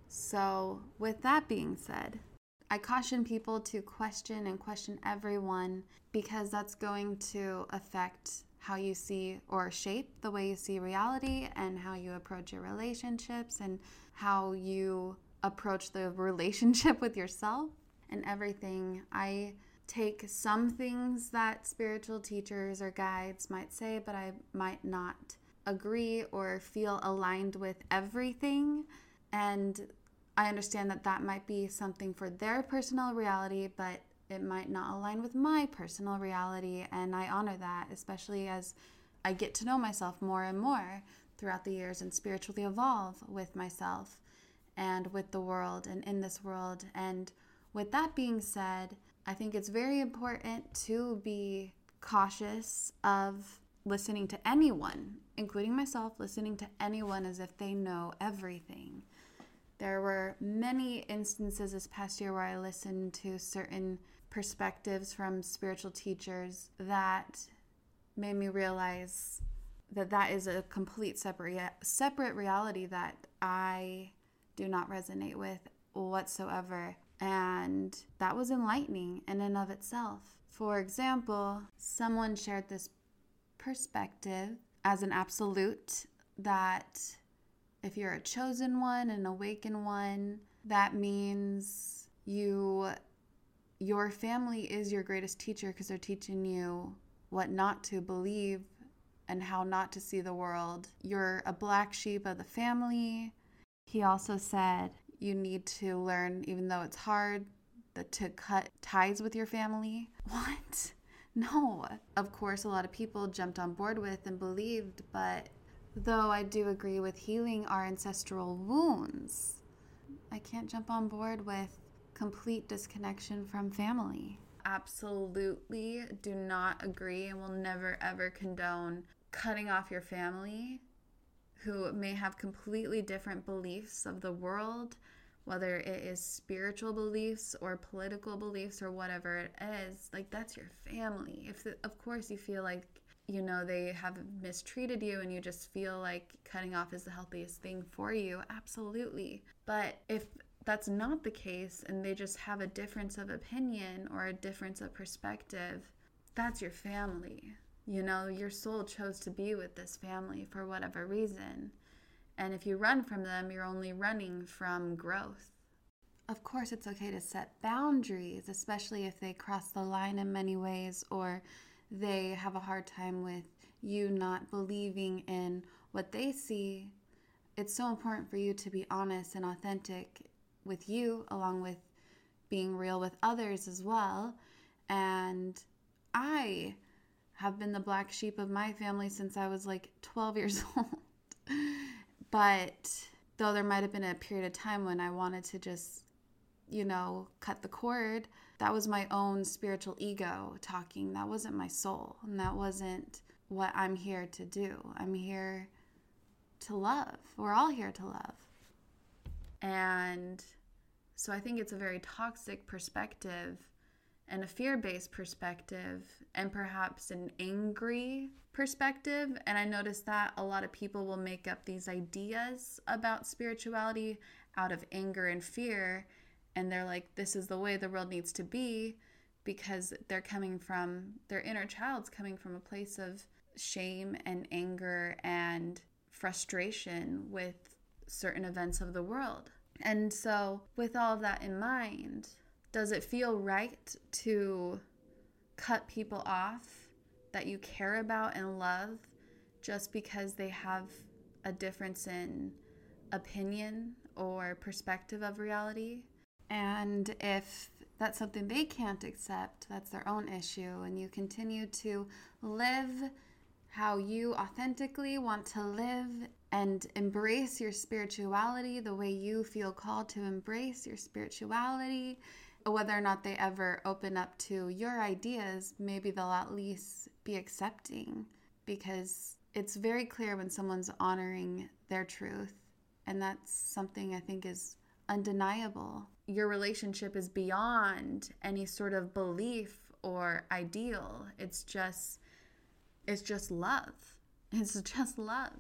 So with that being said, I caution people to question and question everyone, because that's going to affect how you see or shape the way you see reality, and how you approach your relationships, and how you approach the relationship with yourself and everything. I take some things that spiritual teachers or guides might say, but I might not agree or feel aligned with everything. And I understand that that might be something for their personal reality, but it might not align with my personal reality. And I honor that, especially as I get to know myself more and more throughout the years and spiritually evolve with myself and with the world and in this world. And with that being said, I think it's very important to be cautious of listening to anyone, including myself, listening to anyone as if they know everything. There were many instances this past year where I listened to certain perspectives from spiritual teachers that made me realize that that is a complete separate separate reality that I do not resonate with whatsoever. And that was enlightening in and of itself. For example, someone shared this perspective as an absolute, that if you're a chosen one, an awakened one, that means you, your family is your greatest teacher, because they're teaching you what not to believe and how not to see the world. You're a black sheep of the family. He also said you need to learn, even though it's hard, that to cut ties with your family. What? No. Of course, a lot of people jumped on board with and believed, but though I do agree with healing our ancestral wounds, I can't jump on board with complete disconnection from family. Absolutely do not agree and will never ever condone cutting off your family, who may have completely different beliefs of the world, whether it is spiritual beliefs or political beliefs or whatever it is. Like, that's your family. If the, of course you feel like, you know, they have mistreated you and you just feel like cutting off is the healthiest thing for you, absolutely. But if that's not the case and they just have a difference of opinion or a difference of perspective, that's your family. You know, your soul chose to be with this family for whatever reason. And if you run from them, you're only running from growth. Of course, it's okay to set boundaries, especially if they cross the line in many ways, or they have a hard time with you not believing in what they see. It's so important for you to be honest and authentic with you, along with being real with others as well. And I have been the black sheep of my family since I was like twelve years old. But though there might have been a period of time when I wanted to just, you know, cut the cord, that was my own spiritual ego talking. That wasn't my soul. And that wasn't what I'm here to do. I'm here to love. We're all here to love. And so I think it's a very toxic perspective and a fear-based perspective and perhaps an angry perspective. And I noticed that a lot of people will make up these ideas about spirituality out of anger and fear. And they're like, this is the way the world needs to be, because they're coming from, their inner child's coming from a place of shame and anger and frustration with certain events of the world. And so with all of that in mind, does it feel right to cut people off that you care about and love just because they have a difference in opinion or perspective of reality? And if that's something they can't accept, that's their own issue, and you continue to live how you authentically want to live and embrace your spirituality the way you feel called to embrace your spirituality, whether or not they ever open up to your ideas, maybe they'll at least be accepting, because it's very clear when someone's honoring their truth, and that's something I think is undeniable. Your relationship is beyond any sort of belief or ideal. It's just, it's just love. It's just love.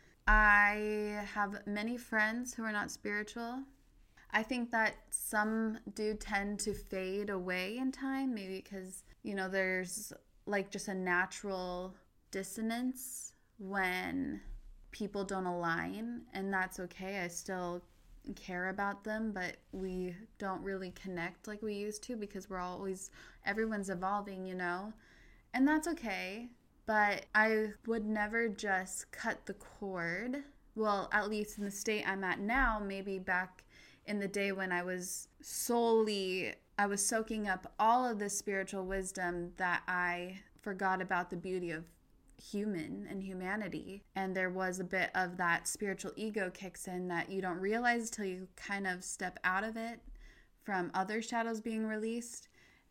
I have many friends who are not spiritual. I think that some do tend to fade away in time, maybe because, you know, there's like just a natural dissonance when people don't align, and that's okay. I still care about them, but we don't really connect like we used to because we're always, everyone's evolving, you know, and that's okay. But I would never just cut the cord. Well, at least in the state I'm at now, maybe back in the day when I was solely, I was soaking up all of this spiritual wisdom, that I forgot about the beauty of human and humanity. And there was a bit of that spiritual ego kicks in that you don't realize till you kind of step out of it from other shadows being released.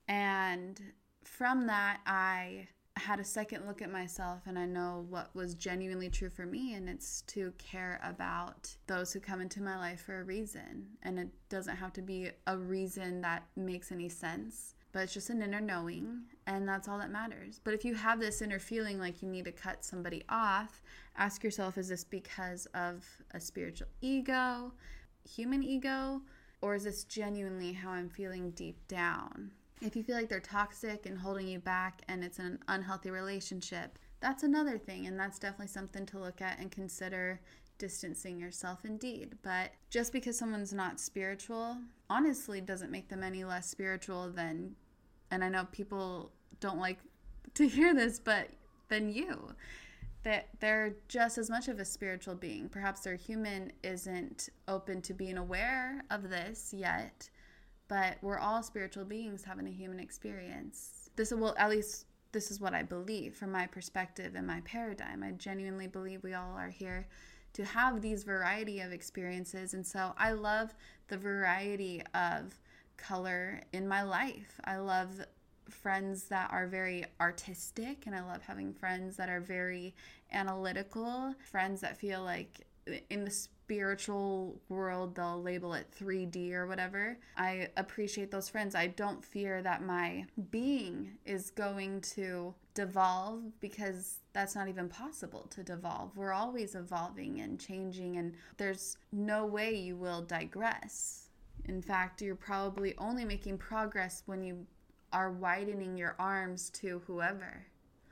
And from that, I had a second look at myself, and I know what was genuinely true for me, and it's to care about those who come into my life for a reason. And it doesn't have to be a reason that makes any sense, but it's just an inner knowing, and that's all that matters. But if you have this inner feeling like you need to cut somebody off, ask yourself, is this because of a spiritual ego, human ego, or is this genuinely how I'm feeling deep down? If you feel like they're toxic and holding you back and it's an unhealthy relationship, that's another thing, and that's definitely something to look at and consider distancing yourself indeed. But just because someone's not spiritual, honestly, doesn't make them any less spiritual than, and I know people don't like to hear this, but than you. That they're just as much of a spiritual being. Perhaps their human isn't open to being aware of this yet, but we're all spiritual beings having a human experience. This will, at least this is what I believe from my perspective and my paradigm. I genuinely believe we all are here to have these variety of experiences. And so I love the variety of color in my life. I love friends that are very artistic, and I love having friends that are very analytical, friends that feel like in the spiritual world they'll label it three D or whatever. I appreciate those friends. I don't fear that my being is going to devolve, because that's not even possible to devolve. We're always evolving and changing, and there's no way you will digress. In fact, you're probably only making progress when you are widening your arms to whoever.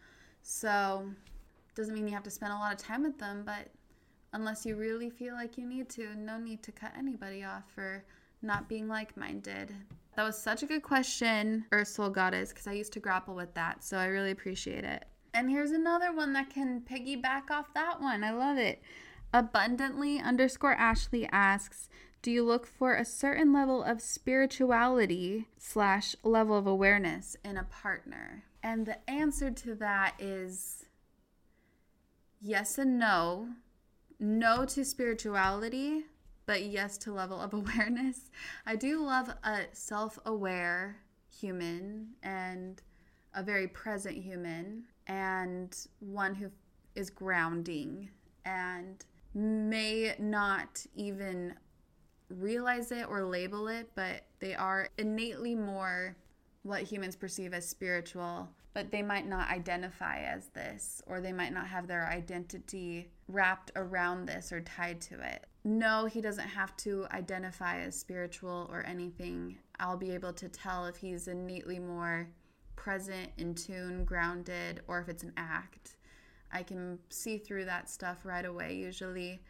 So doesn't mean you have to spend a lot of time with them, but unless you really feel like you need to, no need to cut anybody off for not being like-minded. That was such a good question, Earth Soul Goddess, because I used to grapple with that, so I really appreciate it. And here's another one that can piggyback off that one. I love it. Abundantly underscore Ashley asks, do you look for a certain level of spirituality slash level of awareness in a partner? And the answer to that is yes and no. No to spirituality, but yes to level of awareness. I do love a self-aware human and a very present human, and one who is grounding and may not even realize it or label it, but they are innately more what humans perceive as spiritual, but they might not identify as this, or they might not have their identity wrapped around this or tied to it. No, he doesn't have to identify as spiritual or anything. I'll be able to tell if he's innately more present, in tune, grounded, or if it's an act. I can see through that stuff right away, usually.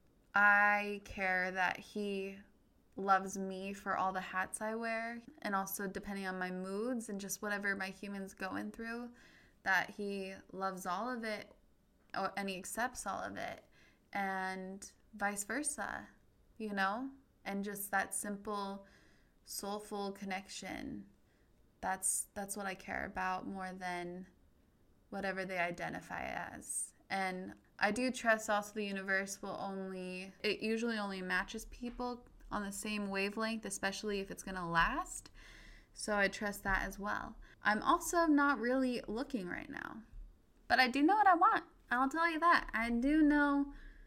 I care that he loves me for all the hats I wear, and also depending on my moods and just whatever my human's going through, that he loves all of it, or, and he accepts all of it, and vice versa, you know? And just that simple, soulful connection. That's that's what I care about more than whatever they identify as. And I do trust also the universe will only, it usually only matches people on the same wavelength, especially if it's going to last. So I trust that as well. I'm also not really looking right now, but I do know what I want. I'll tell you that. I do know,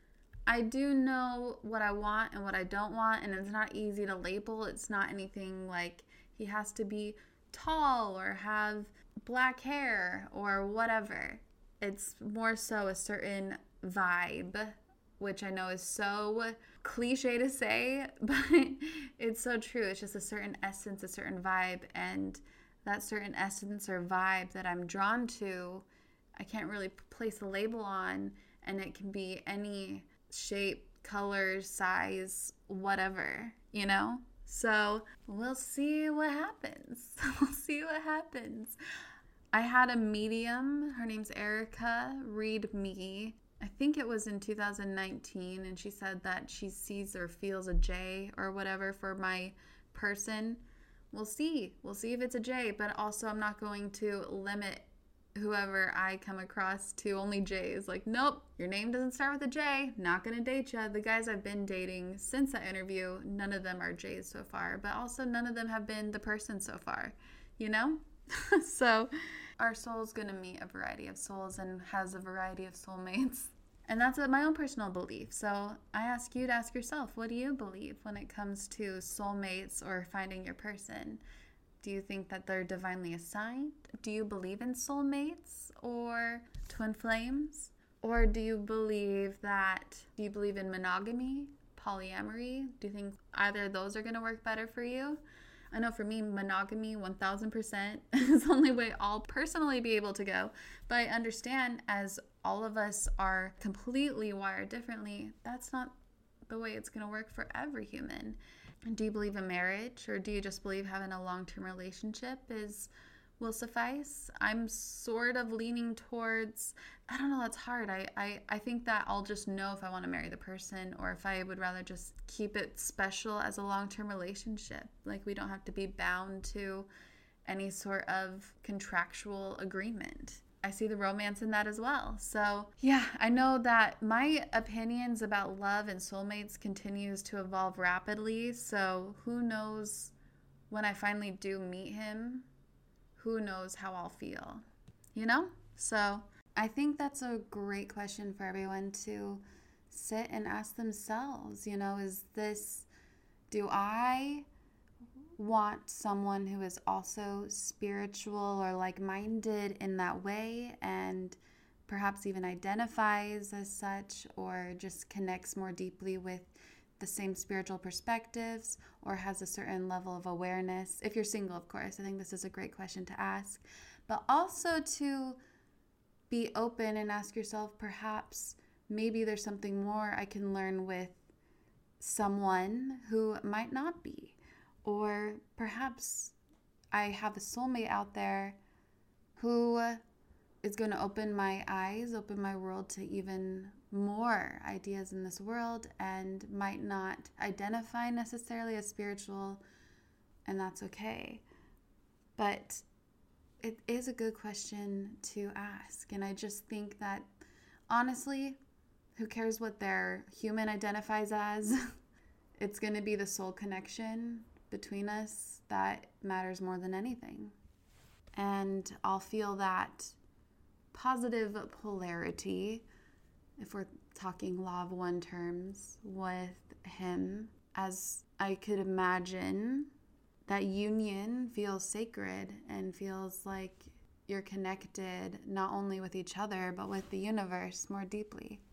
I do know what I want and what I don't want, and it's not easy to label. It's not anything like he has to be tall or have black hair or whatever. It's more so a certain vibe, which I know is so cliche to say, but it's so true. It's just a certain essence, a certain vibe, and that certain essence or vibe that I'm drawn to, I can't really place a label on, and it can be any shape, color, size, whatever, you know? So we'll see what happens. We'll see what happens. I had a medium, her name's Erica, read me. I think it was in two thousand nineteen, and she said that she sees or feels a J or whatever for my person. We'll see. We'll see if it's a J, but also I'm not going to limit whoever I come across to only J's. Like, nope, your name doesn't start with a J, not going to date you. The guys I've been dating since that interview, none of them are J's so far, but also none of them have been the person so far, you know? So our soul's going to meet a variety of souls and has a variety of soulmates. And that's my own personal belief. So I ask you to ask yourself, what do you believe when it comes to soulmates or finding your person? Do you think that they're divinely assigned? Do you believe in soulmates or twin flames? Or do you believe that, do you believe in monogamy, polyamory? Do you think either of those are going to work better for you? I know for me, monogamy one thousand percent is the only way I'll personally be able to go. But I understand, as all of us are completely wired differently, that's not the way it's going to work for every human. Do you believe in marriage, or do you just believe having a long-term relationship is will suffice? I'm sort of leaning towards, I don't know, that's hard. I, I, I think that I'll just know if I want to marry the person or if I would rather just keep it special as a long-term relationship. Like, we don't have to be bound to any sort of contractual agreement. I see the romance in that as well. So yeah, I know that my opinions about love and soulmates continues to evolve rapidly. So who knows when I finally do meet him, who knows how I'll feel, you know? So I think that's a great question for everyone to sit and ask themselves, you know, is this, do I want someone who is also spiritual or like-minded in that way, and perhaps even identifies as such, or just connects more deeply with the same spiritual perspectives, or has a certain level of awareness? If you're single, of course, I think this is a great question to ask. But also to be open and ask yourself, perhaps maybe there's something more I can learn with someone who might not be. Or perhaps I have a soulmate out there who is going to open my eyes, open my world to even more ideas in this world, and might not identify necessarily as spiritual, and that's okay. But it is a good question to ask, and I just think that, honestly, who cares what their human identifies as? It's going to be the soul connection between us that matters more than anything. And I'll feel that positive polarity, if we're talking law of one terms, with him, as I could imagine that union feels sacred and feels like you're connected not only with each other, but with the universe more deeply.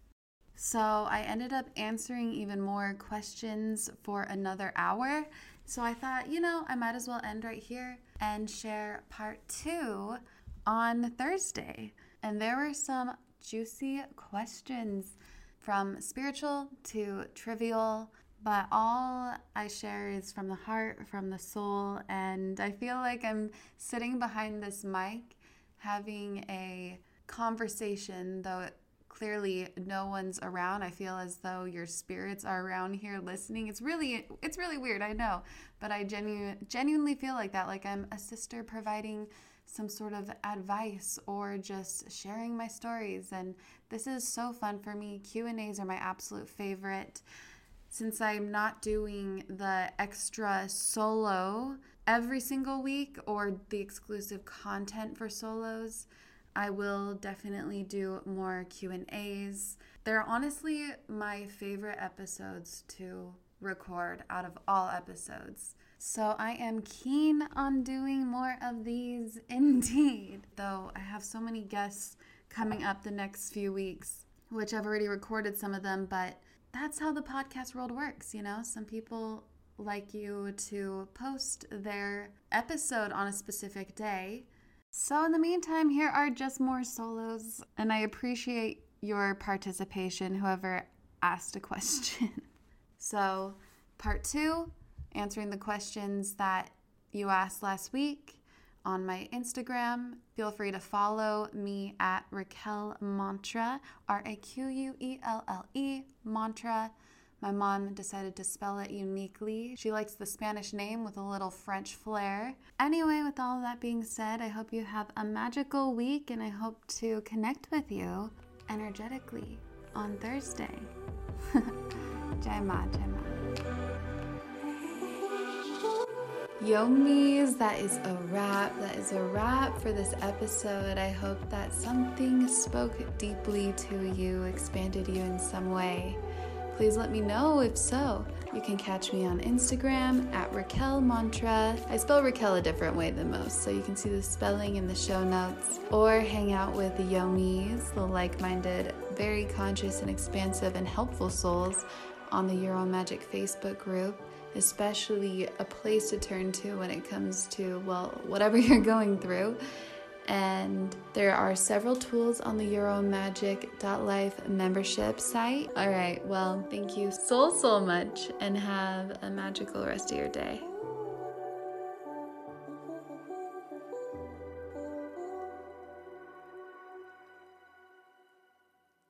So I ended up answering even more questions for another hour. So I thought, you know, I might as well end right here and share part two on Thursday. And there were some juicy questions from spiritual to trivial, but all I share is from the heart, from the soul, and I feel like I'm sitting behind this mic having a conversation, though it, clearly no one's around. I feel as though your spirits are around here listening. It's really, it's really weird, I know, but I genu- genuinely feel like that, like I'm a sister providing some sort of advice or just sharing my stories, and this is so fun for me. Q and A's are my absolute favorite. Since I'm not doing the extra solo every single week or the exclusive content for solos, I will definitely do more Q and A's. They're honestly my favorite episodes to record out of all episodes. So I am keen on doing more of these indeed. Though I have so many guests coming up the next few weeks, which I've already recorded some of them, but that's how the podcast world works, you know? Some people like you to post their episode on a specific day. So in the meantime, here are just more solos, and I appreciate your participation, whoever asked a question. So part two, answering the questions that you asked last week on my Instagram. Feel free to follow me at Raquel Mantra, R A Q U E L L E, Mantra. My mom decided to spell it uniquely. She likes the Spanish name with a little French flair. Anyway, with all of that being said, I hope you have a magical week, and I hope to connect with you energetically on Thursday. Jai Ma, Jai Ma. Yomis, that is a wrap. That is a wrap for this episode. I hope that something spoke deeply to you, expanded you in some way. Please let me know if so. You can catch me on Instagram at Raquel Mantra. I spell Raquel a different way than most, so you can see the spelling in the show notes. Or hang out with the Yomis, the like-minded, very conscious and expansive and helpful souls on the Your Own Magic Facebook group. Especially a place to turn to when it comes to, well, whatever you're going through. And there are several tools on the your own magic dot life membership site. All right, well, thank you so, so much, and have a magical rest of your day.